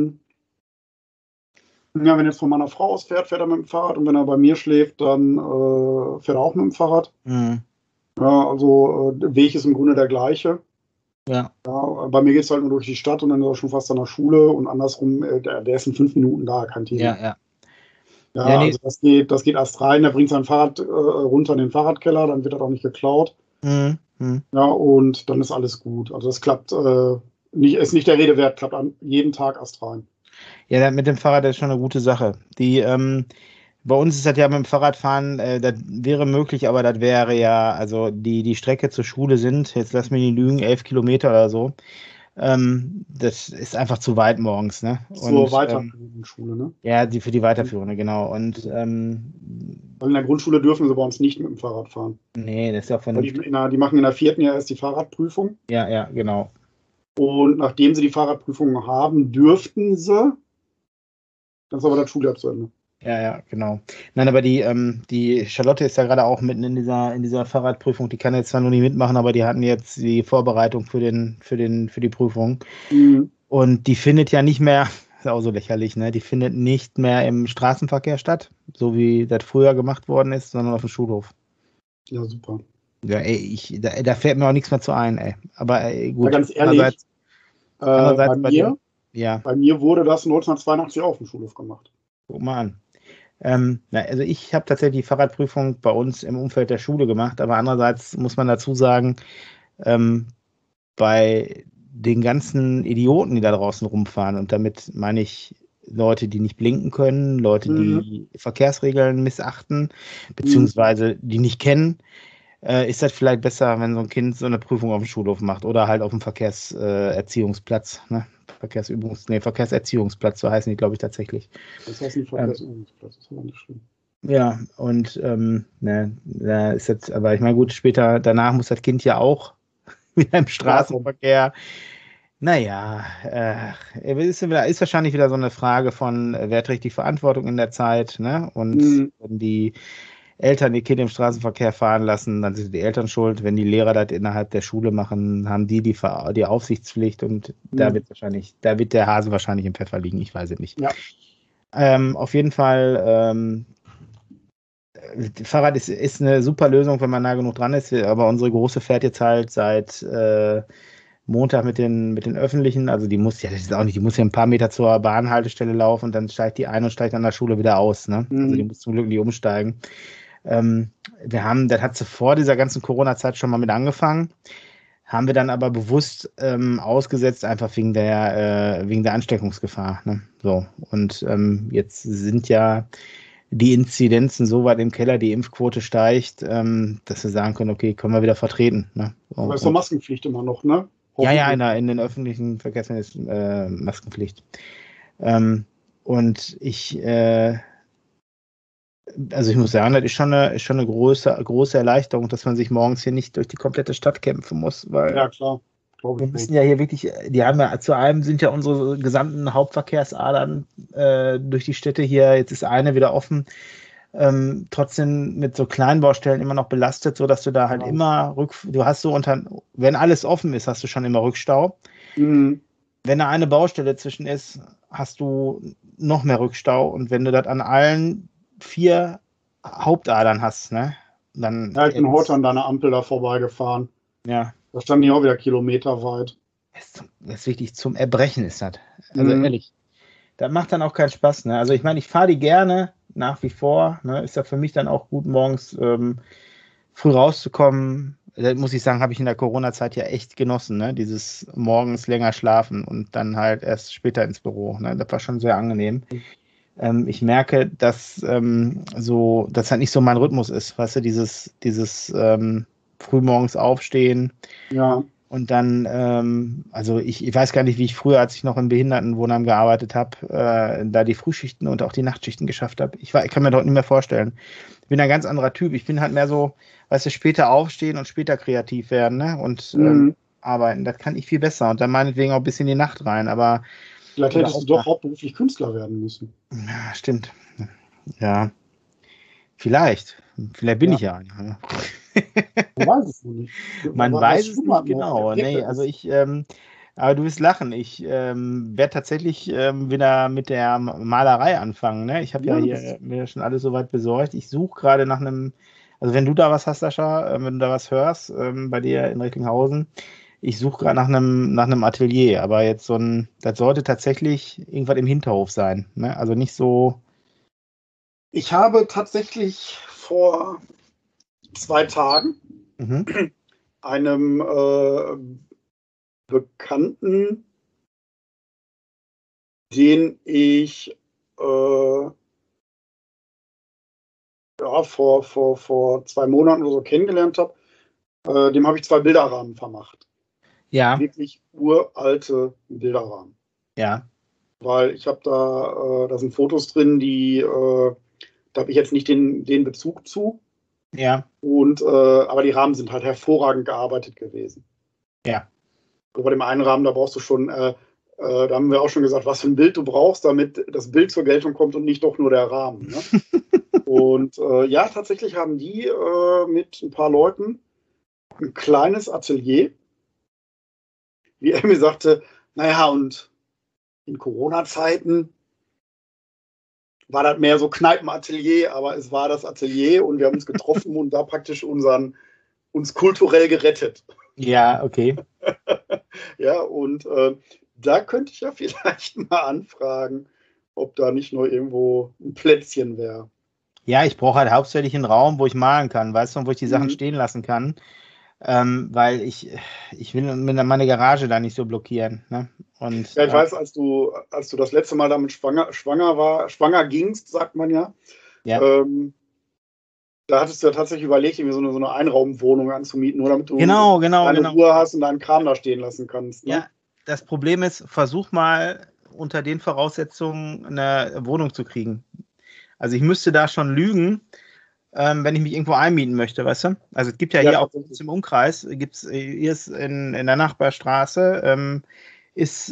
ja, wenn jetzt von meiner Frau aus fährt er mit dem Fahrrad. Und wenn er bei mir schläft, dann fährt er auch mit dem Fahrrad. Mhm. Ja, also der Weg ist im Grunde der gleiche. Ja. Bei mir geht es halt nur durch die Stadt und dann ist er schon fast an der Schule. Und andersrum, der ist in 5 Minuten da, kein Thema. Ja. Ja, Nee. also das geht erst rein. Der bringt sein Fahrrad runter in den Fahrradkeller, dann wird er doch nicht geklaut. Mhm. Ja, und dann ist alles gut. Also das klappt ist nicht der Rede wert, klappt an jeden Tag erst rein. Ja, mit dem Fahrrad ist schon eine gute Sache. Bei uns ist das ja mit dem Fahrradfahren, das wäre möglich, aber das wäre ja, also die Strecke zur Schule sind, jetzt lass mich nicht lügen, 11 Kilometer oder so. Das ist einfach zu weit morgens, ne? Zur weiterführenden Schule, ne? Ja, für die weiterführende, genau. Und weil in der Grundschule dürfen sie bei uns nicht mit dem Fahrrad fahren. Nee, das ist ja Weil die machen in der 4. Jahr erst die Fahrradprüfung. Ja, genau. Und nachdem sie die Fahrradprüfung haben, dürften sie. Dann ist aber das Schuljahr zu Ende. Ja, genau. Nein, aber die Charlotte ist ja gerade auch mitten in dieser Fahrradprüfung. Die kann jetzt zwar noch nicht mitmachen, aber die hatten jetzt die Vorbereitung für die Prüfung. Mhm. Und die findet ja nicht mehr, ist auch so lächerlich, ne? Die findet nicht mehr im Straßenverkehr statt, so wie das früher gemacht worden ist, sondern auf dem Schulhof. Ja, super. Ja, ey, da fällt mir auch nichts mehr zu ein, ey. Aber gut. Ja, ganz ehrlich, andererseits bei mir wurde das 1982 auf dem Schulhof gemacht. Guck mal an. Also ich habe tatsächlich die Fahrradprüfung bei uns im Umfeld der Schule gemacht, aber andererseits muss man dazu sagen, bei den ganzen Idioten, die da draußen rumfahren, und damit meine ich Leute, die nicht blinken können, Leute, die Verkehrsregeln missachten, beziehungsweise die nicht kennen, ist das vielleicht besser, wenn so ein Kind so eine Prüfung auf dem Schulhof macht oder halt auf dem Verkehrserziehungsplatz, ne? Verkehrserziehungsplatz, so heißen die, glaube ich, tatsächlich. Das heißt nicht Verkehrsübungsplatz, das ist aber nicht schlimm. Ja, und da ist jetzt, aber ich meine, gut, später, danach muss das Kind ja auch wieder im Straßenverkehr. Naja, ist wahrscheinlich wieder so eine Frage von, wer trägt die Verantwortung in der Zeit, ne? Und wenn die Eltern ihr Kind im Straßenverkehr fahren lassen, dann sind die Eltern schuld. Wenn die Lehrer das innerhalb der Schule machen, haben die Aufsichtspflicht, und da wird der Hase wahrscheinlich im Pfeffer liegen, ich weiß es nicht. Ja. Auf jeden Fall, Fahrrad ist eine super Lösung, wenn man nah genug dran ist, aber unsere Große fährt jetzt halt seit Montag mit den Öffentlichen, also die muss ja ein paar Meter zur Bahnhaltestelle laufen und dann steigt die ein und steigt an der Schule wieder aus, ne? Also die muss zum Glück nicht umsteigen. Das hat sie vor dieser ganzen Corona-Zeit schon mal mit angefangen, haben wir dann aber bewusst ausgesetzt, einfach wegen der Ansteckungsgefahr, ne? So, und jetzt sind ja die Inzidenzen so weit im Keller, die Impfquote steigt, dass wir sagen können, okay, können wir wieder vertreten, ne? So, aber ist doch Maskenpflicht immer noch, ne? Ja, in den öffentlichen Verkehrsmitteln ist Maskenpflicht. Und ich muss sagen, das ist schon eine große Erleichterung, dass man sich morgens hier nicht durch die komplette Stadt kämpfen muss, weil ja, klar. wir müssen ja hier wirklich, zu einem sind ja unsere gesamten Hauptverkehrsadern durch die Städte hier, jetzt ist eine wieder offen, trotzdem mit so kleinen Baustellen immer noch belastet, sodass du da halt immer wenn alles offen ist, hast du schon immer Rückstau. Wenn da eine Baustelle zwischen ist, hast du noch mehr Rückstau, und wenn du das an allen 4 Hauptadern hast, ne, dann... Ja, ich bin heute an deiner Ampel da vorbeigefahren. Ja. Da standen die auch wieder kilometerweit. Das ist wirklich zum Erbrechen, ist das. Also ehrlich, das macht dann auch keinen Spaß, ne? Also ich meine, ich fahre die gerne, nach wie vor, ne? Ist ja für mich dann auch gut, morgens früh rauszukommen, da muss ich sagen, habe ich in der Corona-Zeit ja echt genossen, ne? Dieses morgens länger schlafen und dann halt erst später ins Büro. Ne? Das war schon sehr angenehm. Ich merke, dass das halt nicht so mein Rhythmus ist, weißt du, dieses frühmorgens aufstehen. Ja. Und dann, also ich weiß gar nicht, wie ich früher, als ich noch im Behindertenwohnheim gearbeitet habe, da die Frühschichten und auch die Nachtschichten geschafft habe. Ich kann mir dort nicht mehr vorstellen. Ich bin ein ganz anderer Typ. Ich bin halt mehr so, weißt du, später aufstehen und später kreativ werden, ne? Und arbeiten. Das kann ich viel besser. Und dann meinetwegen auch ein bisschen in die Nacht rein. Aber Vielleicht hättest du doch hauptberuflich Künstler werden müssen. ja, stimmt. Ja, vielleicht. Vielleicht bin ich ja einer. Ne? Man weiß es noch nicht. Man weiß es nicht genau. Nee, also aber du wirst lachen. Ich werde tatsächlich wieder mit der Malerei anfangen. Ne? Ich habe ja hier mir schon alles soweit besorgt. Ich suche gerade nach einem, also wenn du da was hast, Sascha, wenn du da was hörst, bei dir in Recklinghausen, ich suche gerade nach einem Atelier, aber jetzt das sollte tatsächlich irgendwas im Hinterhof sein. Ne? Also nicht so. Ich habe tatsächlich vor 2 Tagen einem Bekannten, den ich vor 2 Monaten oder so kennengelernt habe, dem habe ich 2 Bilderrahmen vermacht. Ja. Wirklich uralte Bilderrahmen. Ja. Weil ich habe da sind Fotos drin, da habe ich jetzt nicht den Bezug zu. Ja. Aber die Rahmen sind halt hervorragend gearbeitet gewesen. Ja. Bei dem einen Rahmen, da brauchst du schon, da haben wir auch schon gesagt, was für ein Bild du brauchst, damit das Bild zur Geltung kommt und nicht doch nur der Rahmen. Ne? Und ja, tatsächlich haben die mit ein paar Leuten ein kleines Atelier, wie er mir sagte, naja, und in Corona-Zeiten war das mehr so Kneipenatelier, aber es war das Atelier und wir haben uns getroffen und da praktisch uns kulturell gerettet. Ja, okay. Ja, und da könnte ich ja vielleicht mal anfragen, ob da nicht nur irgendwo ein Plätzchen wäre. Ja, ich brauche halt hauptsächlich einen Raum, wo ich malen kann, weißt du, und wo ich die Sachen stehen lassen kann. Weil ich will meine Garage da nicht so blockieren. Ne? Und, ja, ich weiß, als du das letzte Mal damit schwanger gingst, sagt man ja, da hattest du ja tatsächlich überlegt, irgendwie so eine Einraumwohnung anzumieten, nur damit du deine Ruhe hast und deinen Kram da stehen lassen kannst. Ne? Ja, das Problem ist, versuch mal unter den Voraussetzungen eine Wohnung zu kriegen. Also ich müsste da schon lügen, wenn ich mich irgendwo einmieten möchte, weißt du? Also es gibt ja hier auch im Umkreis, hier ist in der Nachbarstraße, ist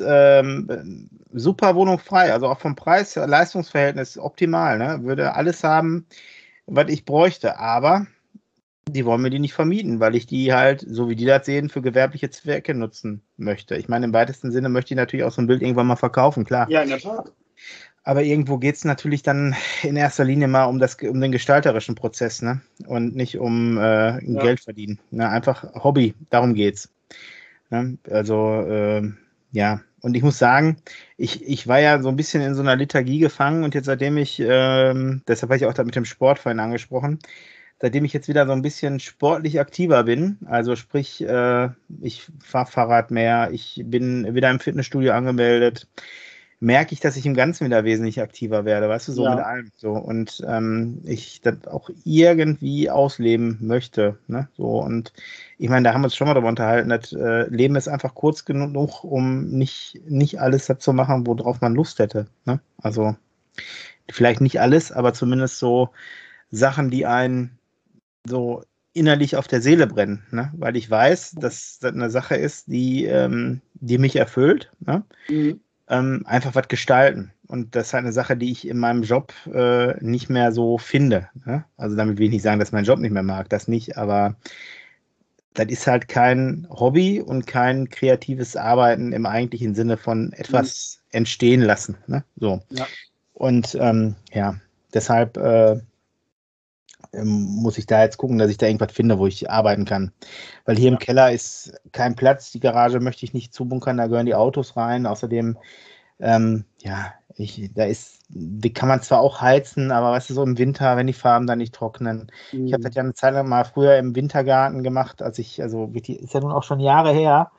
super Wohnung frei, also auch vom Preis-Leistungsverhältnis optimal, ne? Würde alles haben, was ich bräuchte, aber die wollen mir die nicht vermieten, weil ich die halt, so wie die das sehen, für gewerbliche Zwecke nutzen möchte. Ich meine, im weitesten Sinne möchte ich natürlich auch so ein Bild irgendwann mal verkaufen, klar. Ja, in der Tat. Aber irgendwo geht es natürlich dann in erster Linie mal um den gestalterischen Prozess, ne? Und nicht um Geld verdienen. Ne? Einfach Hobby, darum geht's. Ne? Also, ja. Und ich muss sagen, ich war ja so ein bisschen in so einer Lethargie gefangen und jetzt seitdem deshalb habe ich auch da mit dem Sport vorhin angesprochen, seitdem ich jetzt wieder so ein bisschen sportlich aktiver bin, also sprich, ich fahre Fahrrad mehr, ich bin wieder im Fitnessstudio angemeldet, merke ich, dass ich im Ganzen wieder wesentlich aktiver werde, weißt du, so mit allem. So. Und ich das auch irgendwie ausleben möchte. Ne? So, und ich meine, da haben wir uns schon mal darüber unterhalten, das Leben ist einfach kurz genug, um nicht alles dazu machen, worauf man Lust hätte. Ne? Also vielleicht nicht alles, aber zumindest so Sachen, die einen so innerlich auf der Seele brennen. Ne? Weil ich weiß, dass das eine Sache ist, die mich erfüllt. Ne? Einfach was gestalten. Und das ist halt eine Sache, die ich in meinem Job nicht mehr so finde. Ne? Also damit will ich nicht sagen, dass ich meinen Job nicht mehr mag, das nicht, aber das ist halt kein Hobby und kein kreatives Arbeiten im eigentlichen Sinne von etwas entstehen lassen. Ne? So. Ja. Und deshalb muss ich da jetzt gucken, dass ich da irgendwas finde, wo ich arbeiten kann. Weil hier im Keller ist kein Platz, die Garage möchte ich nicht zubunkern, da gehören die Autos rein. Außerdem, Die kann man zwar auch heizen, aber weißt du, so im Winter, wenn die Farben dann nicht trocknen. Ich habe das ja eine Zeit lang mal früher im Wintergarten gemacht, ist ja nun auch schon Jahre her.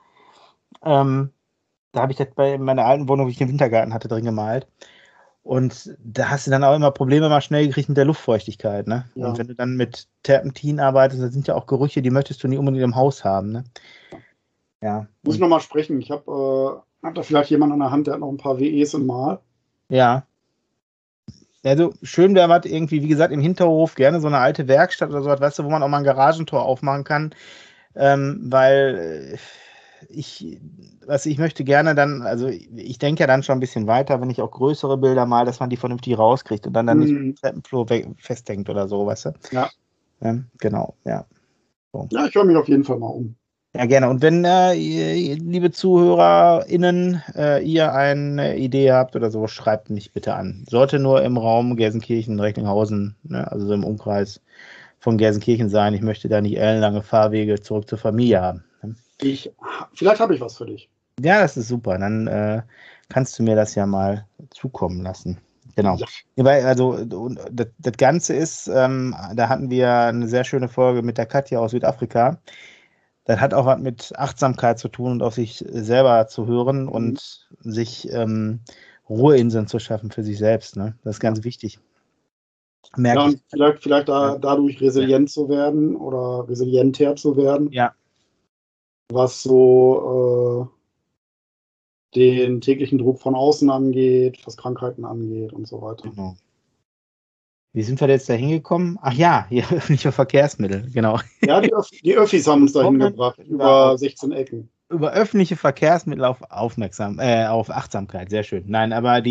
Da habe ich das bei meiner alten Wohnung, wo ich den Wintergarten hatte, drin gemalt. Und da hast du dann auch immer Probleme mal schnell gekriegt mit der Luftfeuchtigkeit, ne? Ja. Und wenn du dann mit Terpentin arbeitest, dann sind ja auch Gerüche, die möchtest du nicht unbedingt im Haus haben, ne? Ja. Muss ich nochmal sprechen. Ich habe da vielleicht jemand an der Hand, der hat noch ein paar WEs im Mal. Ja. Also schön wäre was irgendwie, wie gesagt, im Hinterhof, gerne so eine alte Werkstatt oder sowas, weißt du, wo man auch mal ein Garagentor aufmachen kann, weil ich möchte gerne dann, also ich denke ja dann schon ein bisschen weiter, wenn ich auch größere Bilder mal, dass man die vernünftig rauskriegt und dann nicht mit dem Treppenflur festhängt oder so, weißt du? Ja. Genau, ja. So. Ja, ich höre mich auf jeden Fall mal um. Ja, gerne. Und wenn, liebe ZuhörerInnen, ihr eine Idee habt oder so, schreibt mich bitte an. Sollte nur im Raum Gelsenkirchen, Recklinghausen, ne, also so im Umkreis von Gelsenkirchen sein. Ich möchte da nicht ellenlange Fahrwege zurück zur Familie haben. Ne? Vielleicht habe ich was für dich. Ja, das ist super. Dann kannst du mir das ja mal zukommen lassen. Genau. Ja. Also das Ganze ist, da hatten wir eine sehr schöne Folge mit der Katja aus Südafrika. Das hat auch was mit Achtsamkeit zu tun und auf sich selber zu hören und sich Ruheinseln zu schaffen für sich selbst. Ne? Das ist ganz wichtig. Und vielleicht dadurch resilient zu werden oder resilienter zu werden. Ja. Was so den täglichen Druck von außen angeht, was Krankheiten angeht und so weiter. Genau. Wie sind wir jetzt da hingekommen? Ach ja, hier öffentliche Verkehrsmittel, genau. Ja, die Öffis haben uns da hingebracht, über 16 Ecken. Über öffentliche Verkehrsmittel auf Achtsamkeit, sehr schön. Nein, aber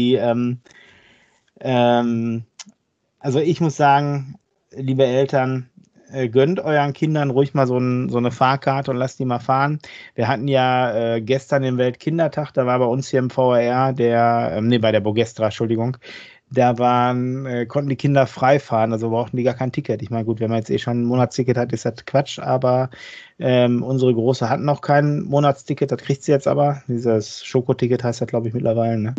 also ich muss sagen, liebe Eltern, gönnt euren Kindern ruhig mal so eine Fahrkarte und lasst die mal fahren. Wir hatten ja gestern den Weltkindertag, da war bei uns hier im VRR bei der Bogestra, Entschuldigung, da konnten die Kinder frei fahren, also brauchten die gar kein Ticket. Ich meine, gut, wenn man jetzt schon ein Monatsticket hat, ist das Quatsch, aber unsere Große hat noch kein Monatsticket, das kriegt sie jetzt aber. Dieses Schokoticket heißt das, glaube ich, mittlerweile. Ne?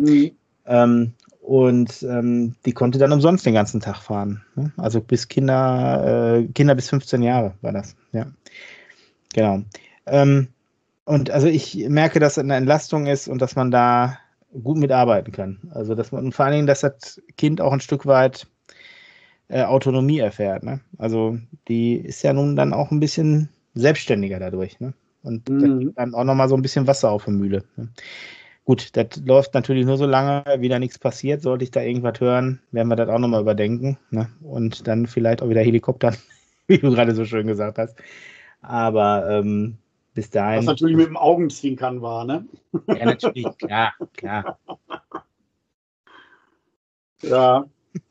Die konnte dann umsonst den ganzen Tag fahren. Ne? Also bis Kinder bis 15 Jahre war das. Ja, genau. Und also ich merke, dass es eine Entlastung ist und dass man da gut mitarbeiten kann. Also vor allen Dingen, dass das Kind auch ein Stück weit Autonomie erfährt. Ne? Also die ist ja nun dann auch ein bisschen selbstständiger dadurch. Ne? Und da gibt dann auch nochmal so ein bisschen Wasser auf der Mühle. Ne? Gut, das läuft natürlich nur so lange, wie da nichts passiert. Sollte ich da irgendwas hören, werden wir das auch nochmal überdenken. Ne? Und dann vielleicht auch wieder Helikoptern, wie du gerade so schön gesagt hast. Aber bis dahin. Was natürlich mit dem Augenzwinkern war, ne? Ja, natürlich, klar. Ja.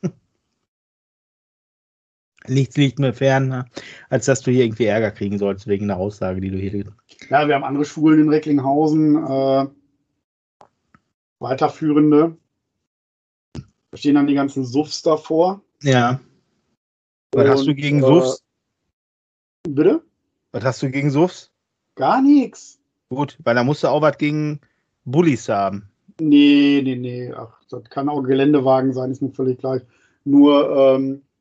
Nichts liegt mir fern, als dass du hier irgendwie Ärger kriegen sollst wegen einer Aussage, die du hier. Ja, wir haben andere Schulen in Recklinghausen, weiterführende. Da stehen dann die ganzen Suffs davor. Ja. Was hast du gegen Suffs? Bitte? Was hast du gegen Suffs? Gar nichts. Gut, weil da musst du auch was gegen Bullies haben. Nee. Ach, das kann auch Geländewagen sein, ist mir völlig gleich. Nur,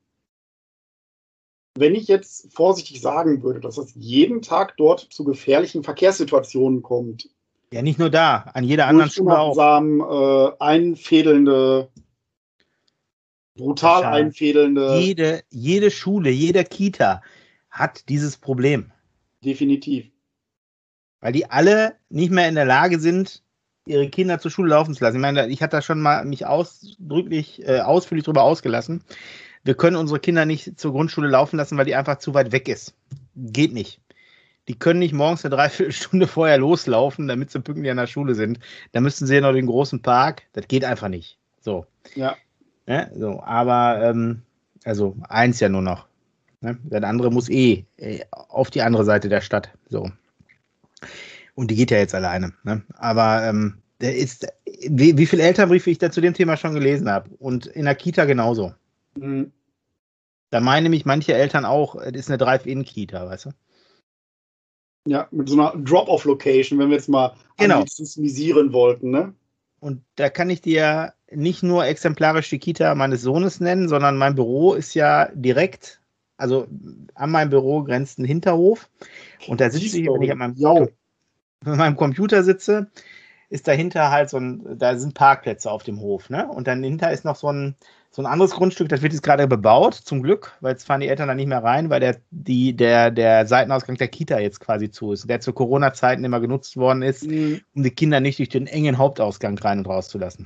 wenn ich jetzt vorsichtig sagen würde, dass es jeden Tag dort zu gefährlichen Verkehrssituationen kommt. Ja, nicht nur da, an jeder anderen Schule auch. Einfädelnde, brutal einfädelnde. Jede Schule, jede Kita hat dieses Problem. Definitiv. Weil die alle nicht mehr in der Lage sind, ihre Kinder zur Schule laufen zu lassen. Ich meine, ich hatte da schon mal mich ausführlich darüber ausgelassen. Wir können unsere Kinder nicht zur Grundschule laufen lassen, weil die einfach zu weit weg ist. Geht nicht. Die können nicht morgens eine Dreiviertelstunde vorher loslaufen, damit sie pünktlich an der Schule sind. Da müssten sie ja noch den großen Park. Das geht einfach nicht. So. Ja. So, aber also eins ja nur noch. Ne? Das andere muss auf die andere Seite der Stadt. So. Und die geht ja jetzt alleine. Ne? Aber wie viele Elternbriefe ich da zu dem Thema schon gelesen habe. Und in der Kita genauso. Mhm. Da meinen nämlich manche Eltern auch, es ist eine Drive-In-Kita, weißt du? Ja, mit so einer Drop-Off-Location, wenn wir jetzt mal anglizismisieren wollten, ne? Und da kann ich dir nicht nur exemplarisch die Kita meines Sohnes nennen, sondern mein Büro ist ja direkt, also an meinem Büro grenzt ein Hinterhof. Und da sitze ich, wenn ich an meinem Computer sitze, ist dahinter halt da sind Parkplätze auf dem Hof, ne? Und dann dahinter ist noch so ein anderes Grundstück, das wird jetzt gerade bebaut, zum Glück, weil jetzt fahren die Eltern da nicht mehr rein, weil der Seitenausgang der Kita jetzt quasi zu ist, der zu Corona-Zeiten immer genutzt worden ist, um die Kinder nicht durch den engen Hauptausgang rein und raus zu lassen.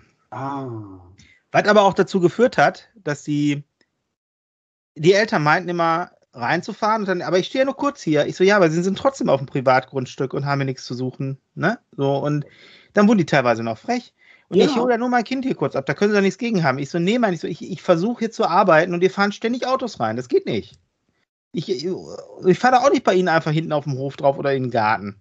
Was aber auch dazu geführt hat, dass die Eltern meinten immer reinzufahren, und dann, aber ich stehe ja nur kurz hier. Ich so, ja, aber sie sind trotzdem auf dem Privatgrundstück und haben hier nichts zu suchen, ne? So, und dann wurden die teilweise noch frech. Und ich hole ja nur mein Kind hier kurz ab, da können sie doch nichts gegen haben. Ich so, nee, ich versuche hier zu arbeiten und ihr fahren ständig Autos rein. Das geht nicht. Ich fahre da auch nicht bei ihnen einfach hinten auf dem Hof drauf oder in den Garten.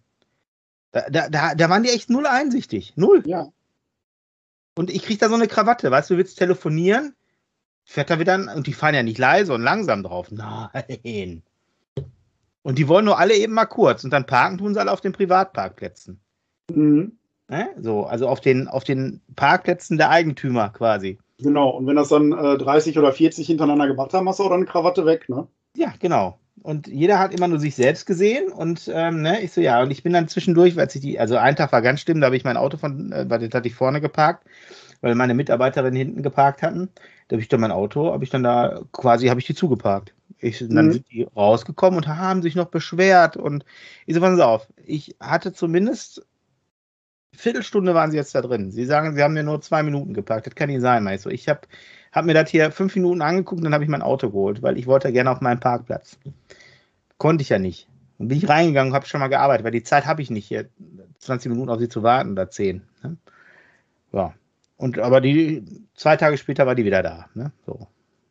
Da waren die echt null einsichtig. Null. Ja. Und ich kriege da so eine Krawatte, weißt du, willst telefonieren, fährt da wieder und die fahren ja nicht leise und langsam drauf. Nein. Und die wollen nur alle eben mal kurz und dann parken tun sie alle auf den Privatparkplätzen. Ne? So, also auf den Parkplätzen der Eigentümer quasi. Genau, und wenn das dann 30 oder 40 hintereinander gemacht haben, hast du auch dann eine Krawatte weg, ne? Ja, genau. Und jeder hat immer nur sich selbst gesehen und ne, ich so, ja, und ich bin dann zwischendurch, also ein Tag war ganz schlimm, da habe ich mein Auto das hatte ich vorne geparkt, weil meine Mitarbeiterinnen hinten geparkt hatten. Da habe ich dann mein Auto, habe ich die zugeparkt. Dann sind die rausgekommen und haben sich noch beschwert und ich so, passen Sie auf, ich hatte zumindest Viertelstunde waren sie jetzt da drin. Sie sagen, sie haben mir nur 2 Minuten geparkt. Das kann nicht sein, meinst du. Ich hab mir das hier 5 Minuten angeguckt und dann habe ich mein Auto geholt, weil ich wollte gerne auf meinen Parkplatz. Konnte ich ja nicht. Dann bin ich reingegangen und habe schon mal gearbeitet, weil die Zeit habe ich nicht, hier 20 Minuten auf sie zu warten oder 10. Ne? Ja. Aber 2 Tage später war die wieder da. Ne? So.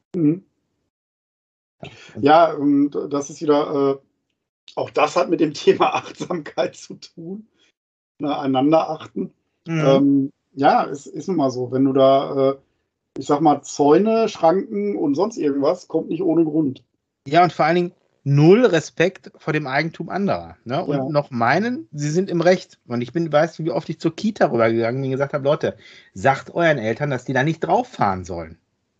Ja, das ist wieder, auch das hat mit dem Thema Achtsamkeit zu tun. Einander achten. Ja, es ist nun mal so, wenn du da, ich sag mal, Zäune, Schranken und sonst irgendwas, kommt nicht ohne Grund. Ja, und vor allen Dingen null Respekt vor dem Eigentum anderer. Ne? Und noch meinen, sie sind im Recht. Und weißt du, wie oft ich zur Kita rübergegangen bin und gesagt habe, Leute, sagt euren Eltern, dass die da nicht drauf fahren sollen.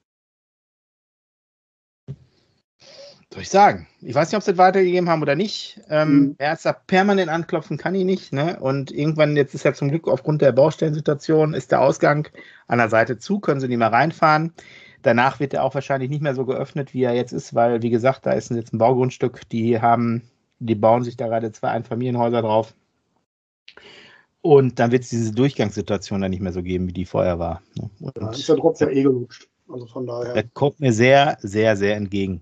Soll ich sagen? Ich weiß nicht, ob sie das weitergegeben haben oder nicht. Erst da permanent anklopfen kann ich nicht. Ne? Und irgendwann, jetzt ist ja zum Glück aufgrund der Baustellensituation, ist der Ausgang an der Seite zu, können sie nicht mehr reinfahren. Danach wird er auch wahrscheinlich nicht mehr so geöffnet, wie er jetzt ist, weil, wie gesagt, da ist jetzt ein Baugrundstück, die bauen sich da gerade 2 Einfamilienhäuser drauf. Und dann wird es diese Durchgangssituation dann nicht mehr so geben, wie die vorher war. Ne? Ja, ist ja trotzdem gelutscht. Also von daher. Das kommt mir sehr, sehr, sehr entgegen.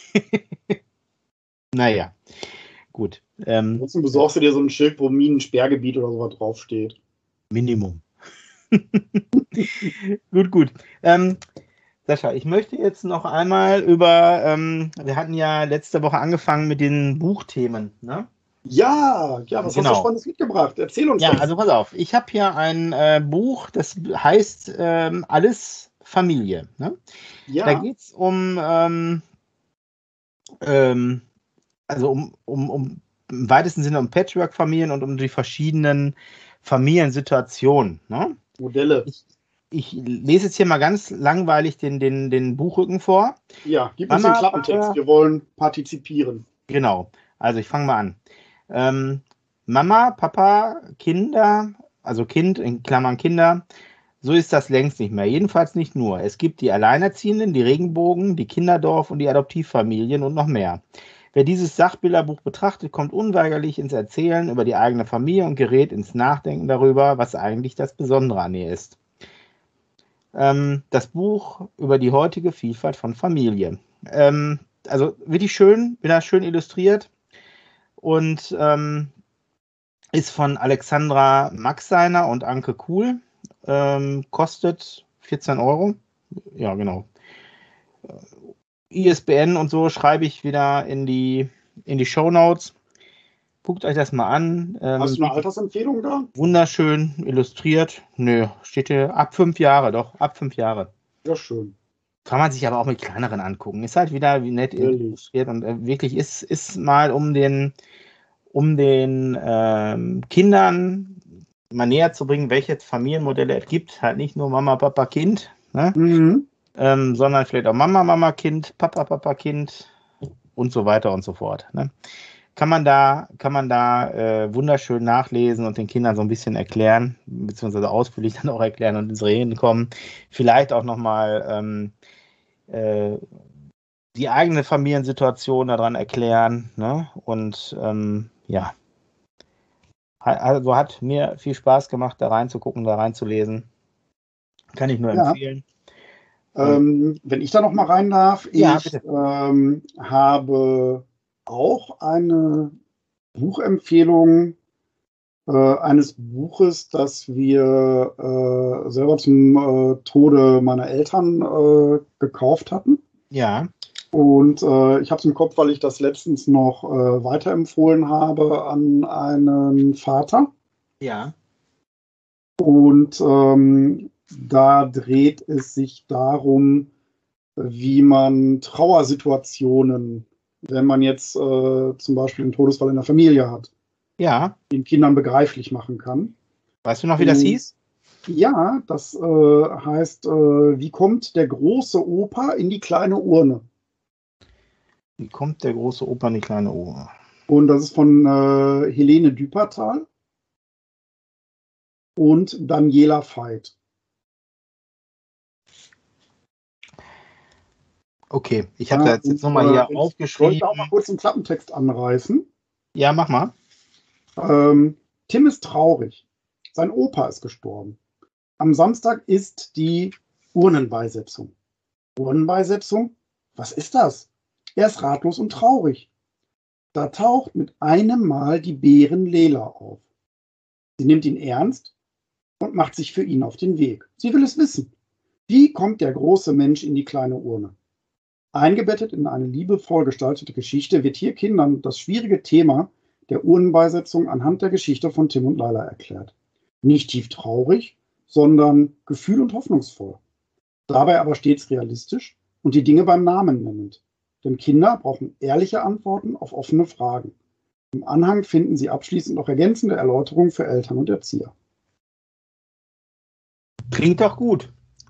Naja, gut. Ansonsten besorgst du dir so ein Schild, wo Minensperrgebiet oder sowas draufsteht. Minimum. Gut. Sascha, ich möchte jetzt noch einmal wir hatten ja letzte Woche angefangen mit den Buchthemen, ne? Ja, was hast du Spannendes mitgebracht? Erzähl uns das. Ja, also pass auf, ich habe hier ein Buch, das heißt Alles Familie. Ne? Ja. Da geht es im weitesten Sinne um Patchwork-Familien und um die verschiedenen Familiensituationen. Ne? Modelle. Ich lese jetzt hier mal ganz langweilig den Buchrücken vor. Ja, gib uns den Klappentext. Wir wollen partizipieren. Genau. Also ich fange mal an. Mama, Papa, Kinder, also Kind in Klammern Kinder. So ist das längst nicht mehr. Jedenfalls nicht nur. Es gibt die Alleinerziehenden, die Regenbogen, die Kinderdorf und die Adoptivfamilien und noch mehr. Wer dieses Sachbilderbuch betrachtet, kommt unweigerlich ins Erzählen über die eigene Familie und gerät ins Nachdenken darüber, was eigentlich das Besondere an ihr ist. Das Buch über die heutige Vielfalt von Familie. Also wirklich schön, wieder schön illustriert und ist von Alexandra Maxseiner und Anke Kuhl. Kostet 14 €. Ja, genau. ISBN und so schreibe ich wieder in die Shownotes. Guckt euch das mal an. Hast du eine Altersempfehlung da? Wunderschön illustriert. Nö, steht hier ab 5 Jahre, doch, ab 5 Jahre. Ja, schön. Kann man sich aber auch mit kleineren angucken. Ist halt wieder wie nett illustriert und wirklich ist mal um den Kindern mal näher zu bringen, welche Familienmodelle es gibt. Halt nicht nur Mama, Papa, Kind, ne? Sondern vielleicht auch Mama, Mama, Kind, Papa, Papa, Kind und so weiter und so fort. Ne? Kann man da wunderschön nachlesen und den Kindern so ein bisschen erklären, beziehungsweise ausführlich dann auch erklären und ins Reden kommen. Vielleicht auch nochmal die eigene Familiensituation daran erklären. Ne? Und ja, also hat mir viel Spaß gemacht, da reinzugucken, da reinzulesen. Kann ich nur empfehlen. Wenn ich da noch mal rein darf, ja, ich habe auch eine Buchempfehlung eines Buches, das wir selber zum Tode meiner Eltern gekauft hatten. Ja. Und ich habe es im Kopf, weil ich das letztens noch weiterempfohlen habe an einen Vater. Ja. Und da dreht es sich darum, wie man Trauersituationen, wenn man jetzt zum Beispiel einen Todesfall in der Familie hat, den Kindern begreiflich machen kann. Weißt du noch, wie das hieß? Ja, das heißt, wie kommt der große Opa in die kleine Urne? Wie kommt der große Opa in die kleine Urne? Und das ist von Helene Düpertal und Daniela Veit. Okay, ich habe da jetzt nochmal hier aufgeschrieben. Soll ich auch mal kurz einen Klappentext anreißen? Ja, mach mal. Tim ist traurig. Sein Opa ist gestorben. Am Samstag ist die Urnenbeisetzung. Urnenbeisetzung? Was ist das? Er ist ratlos und traurig. Da taucht mit einem Mal die Bärin Lela auf. Sie nimmt ihn ernst und macht sich für ihn auf den Weg. Sie will es wissen. Wie kommt der große Mensch in die kleine Urne? Eingebettet in eine liebevoll gestaltete Geschichte wird hier Kindern das schwierige Thema der Urnenbeisetzung anhand der Geschichte von Tim und Laila erklärt. Nicht tief traurig, sondern gefühl- und hoffnungsvoll. Dabei aber stets realistisch und die Dinge beim Namen nennend. Denn Kinder brauchen ehrliche Antworten auf offene Fragen. Im Anhang finden Sie abschließend noch ergänzende Erläuterungen für Eltern und Erzieher. Klingt doch gut.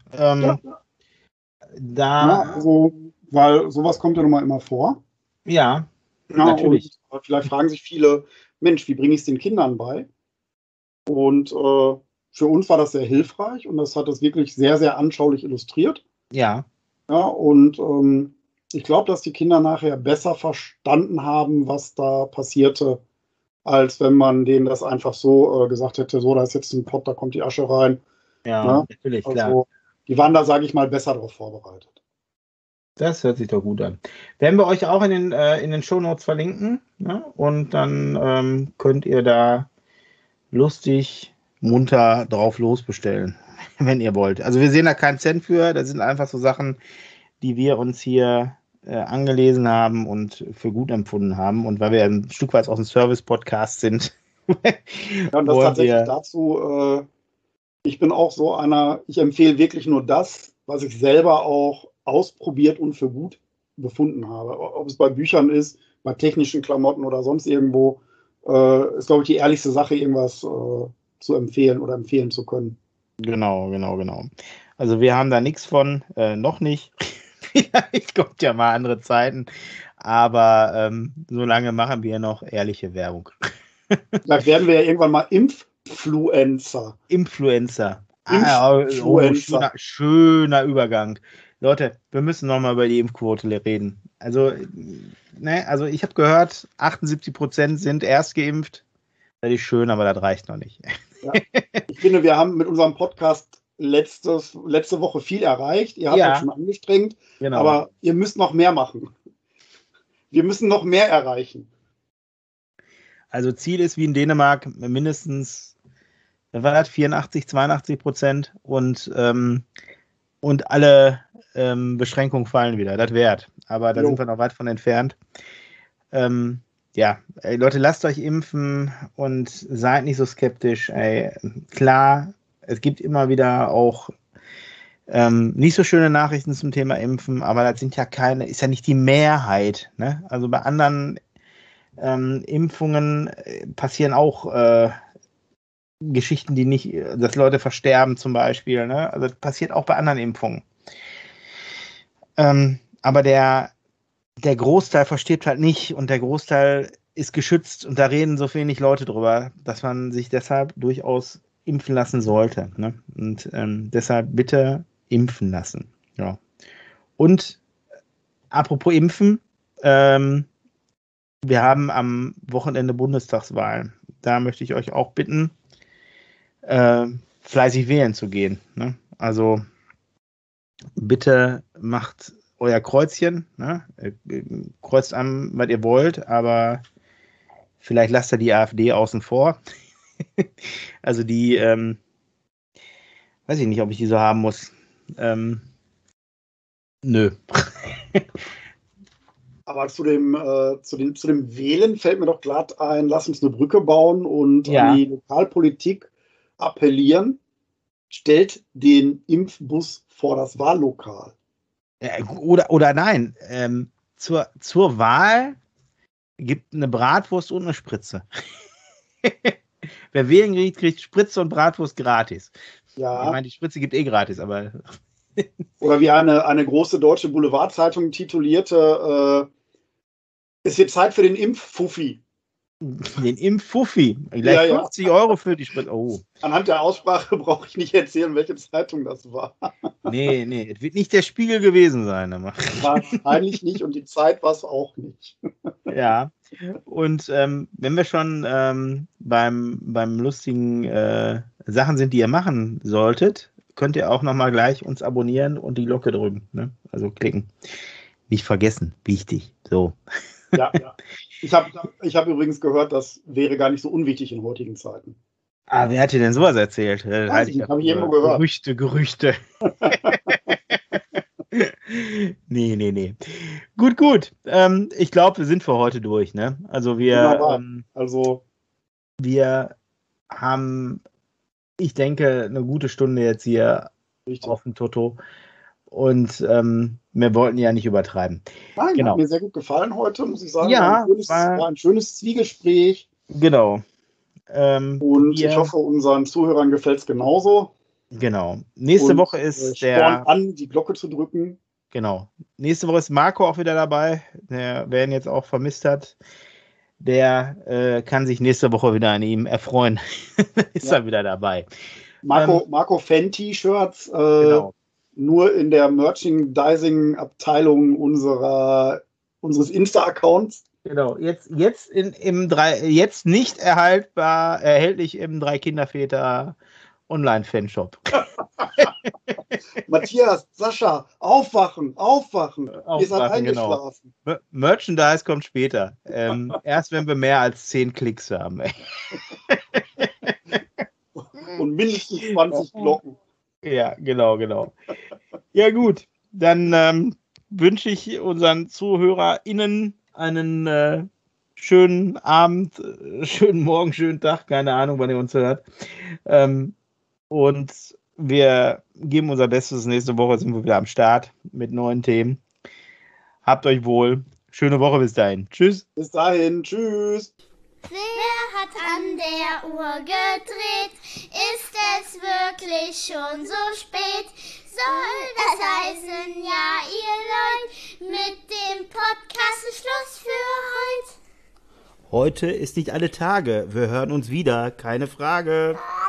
Weil sowas kommt ja nun mal immer vor. Ja, natürlich. Und vielleicht fragen sich viele, Mensch, wie bringe ich es den Kindern bei? Und für uns war das sehr hilfreich und das hat das wirklich sehr, sehr anschaulich illustriert. Ja. Und ich glaube, dass die Kinder nachher besser verstanden haben, was da passierte, als wenn man denen das einfach so gesagt hätte, so, da ist jetzt ein Pott, da kommt die Asche rein. Ja, natürlich, klar. Die waren da, sage ich mal, besser darauf vorbereitet. Das hört sich doch gut an. Werden wir euch auch in den Shownotes verlinken, ne? Und dann könnt ihr da lustig, munter drauf losbestellen, wenn ihr wollt. Also wir sehen da keinen Cent für, das sind einfach so Sachen, die wir uns hier angelesen haben und für gut empfunden haben und weil wir ein Stück weit aus dem Service-Podcast sind. Ja, und das tatsächlich dazu, ich bin auch so einer, ich empfehle wirklich nur das, was ich selber auch ausprobiert und für gut befunden habe. Ob es bei Büchern ist, bei technischen Klamotten oder sonst irgendwo, ist, glaube ich, die ehrlichste Sache, irgendwas zu empfehlen oder empfehlen zu können. Genau. Also wir haben da nichts von, noch nicht. Vielleicht kommt ja mal andere Zeiten, aber solange machen wir noch ehrliche Werbung. Vielleicht werden wir ja irgendwann mal Influencer. Schöner Übergang. Leute, wir müssen nochmal über die Impfquote reden. Also ich habe gehört, 78% sind erst geimpft. Das ist schön, aber das reicht noch nicht. Ja. Ich finde, wir haben mit unserem Podcast letzte Woche viel erreicht. Ihr habt euch schon angestrengt, genau. Aber ihr müsst noch mehr machen. Wir müssen noch mehr erreichen. Also Ziel ist wie in Dänemark mindestens 84-82% und alle Beschränkungen fallen wieder. Das wert. Aber da sind wir noch weit von entfernt. Leute, lasst euch impfen und seid nicht so skeptisch. Klar, es gibt immer wieder auch nicht so schöne Nachrichten zum Thema Impfen, aber das sind ist ja nicht die Mehrheit. Ne? Also bei anderen Impfungen passieren auch Geschichten, die nicht, dass Leute versterben zum Beispiel. Ne? Also das passiert auch bei anderen Impfungen. Aber der Großteil versteht halt nicht und der Großteil ist geschützt und da reden so wenig Leute drüber, dass man sich deshalb durchaus impfen lassen sollte. Ne? Und deshalb bitte impfen lassen. Ja. Und apropos Impfen, wir haben am Wochenende Bundestagswahl. Da möchte ich euch auch bitten, fleißig wählen zu gehen. Ne? Also bitte macht euer Kreuzchen, ne? Kreuzt an, was ihr wollt, aber vielleicht lasst ihr die AfD außen vor. Also die, weiß ich nicht, ob ich die so haben muss. Nö. Aber zu dem Wählen fällt mir doch glatt ein, lass uns eine Brücke bauen und an die Lokalpolitik appellieren, stellt den Impfbus vor das Wahllokal. Oder nein, zur Wahl gibt eine Bratwurst und eine Spritze. Wer wählen kriegt, kriegt Spritze und Bratwurst gratis. Ja. Ich meine, die Spritze gibt gratis, aber... Oder wie eine große deutsche Boulevardzeitung titulierte, es wird Zeit für den Impffuffi. Den Impffuffi. Gleich 50 Euro für die Spritze. Oh. Anhand der Aussprache brauche ich nicht erzählen, welche Zeitung das war. Nee, es wird nicht der Spiegel gewesen sein. Wahrscheinlich nicht und die Zeit war es auch nicht. Ja, und wenn wir schon beim lustigen Sachen sind, die ihr machen solltet, könnt ihr auch nochmal gleich uns abonnieren und die Glocke drücken. Ne? Also klicken. Nicht vergessen, wichtig. So. Ja. Ich hab übrigens gehört, das wäre gar nicht so unwichtig in heutigen Zeiten. Ah, wer hat dir denn sowas erzählt? Habe ich irgendwo gehört. Gerüchte. Nee. Gut. Ich glaube, wir sind für heute durch. Ne? Also wir haben, ich denke, eine gute Stunde jetzt hier auf dem Toto. Und wir wollten ja nicht übertreiben. Nein, genau. Hat mir sehr gut gefallen heute, muss ich sagen. Ja, war ein schönes Zwiegespräch. Genau. Und ich hoffe, unseren Zuhörern gefällt es genauso. Genau. Nächste Woche ist spornt an, die Glocke zu drücken. Genau. Nächste Woche ist Marco auch wieder dabei. Wer ihn jetzt auch vermisst hat, der kann sich nächste Woche wieder an ihm erfreuen. Ist er wieder dabei. Marco Fan-T-Shirts. Genau. Nur in der Merchandising-Abteilung unseres Insta-Accounts. Genau, jetzt nicht erhältlich im 3 Kinderväter Online-Fanshop. Matthias, Sascha, aufwachen. Ihr seid eingeschlafen. Genau. Merchandise kommt später. Erst wenn wir mehr als 10 Klicks haben. Und mindestens 20 Glocken. Ja, genau. Ja gut, dann wünsche ich unseren ZuhörerInnen einen schönen Abend, schönen Morgen, schönen Tag, keine Ahnung, wann ihr uns hört. Und wir geben unser Bestes. Nächste Woche sind wir wieder am Start mit neuen Themen. Habt euch wohl. Schöne Woche bis dahin. Tschüss. Bis dahin. Tschüss. Wer hat an der Uhr gedreht? Ist es wirklich schon so spät? Soll das heißen, ja, ihr Leute, mit dem Podcast ist Schluss für heute? Heute ist nicht alle Tage. Wir hören uns wieder, keine Frage.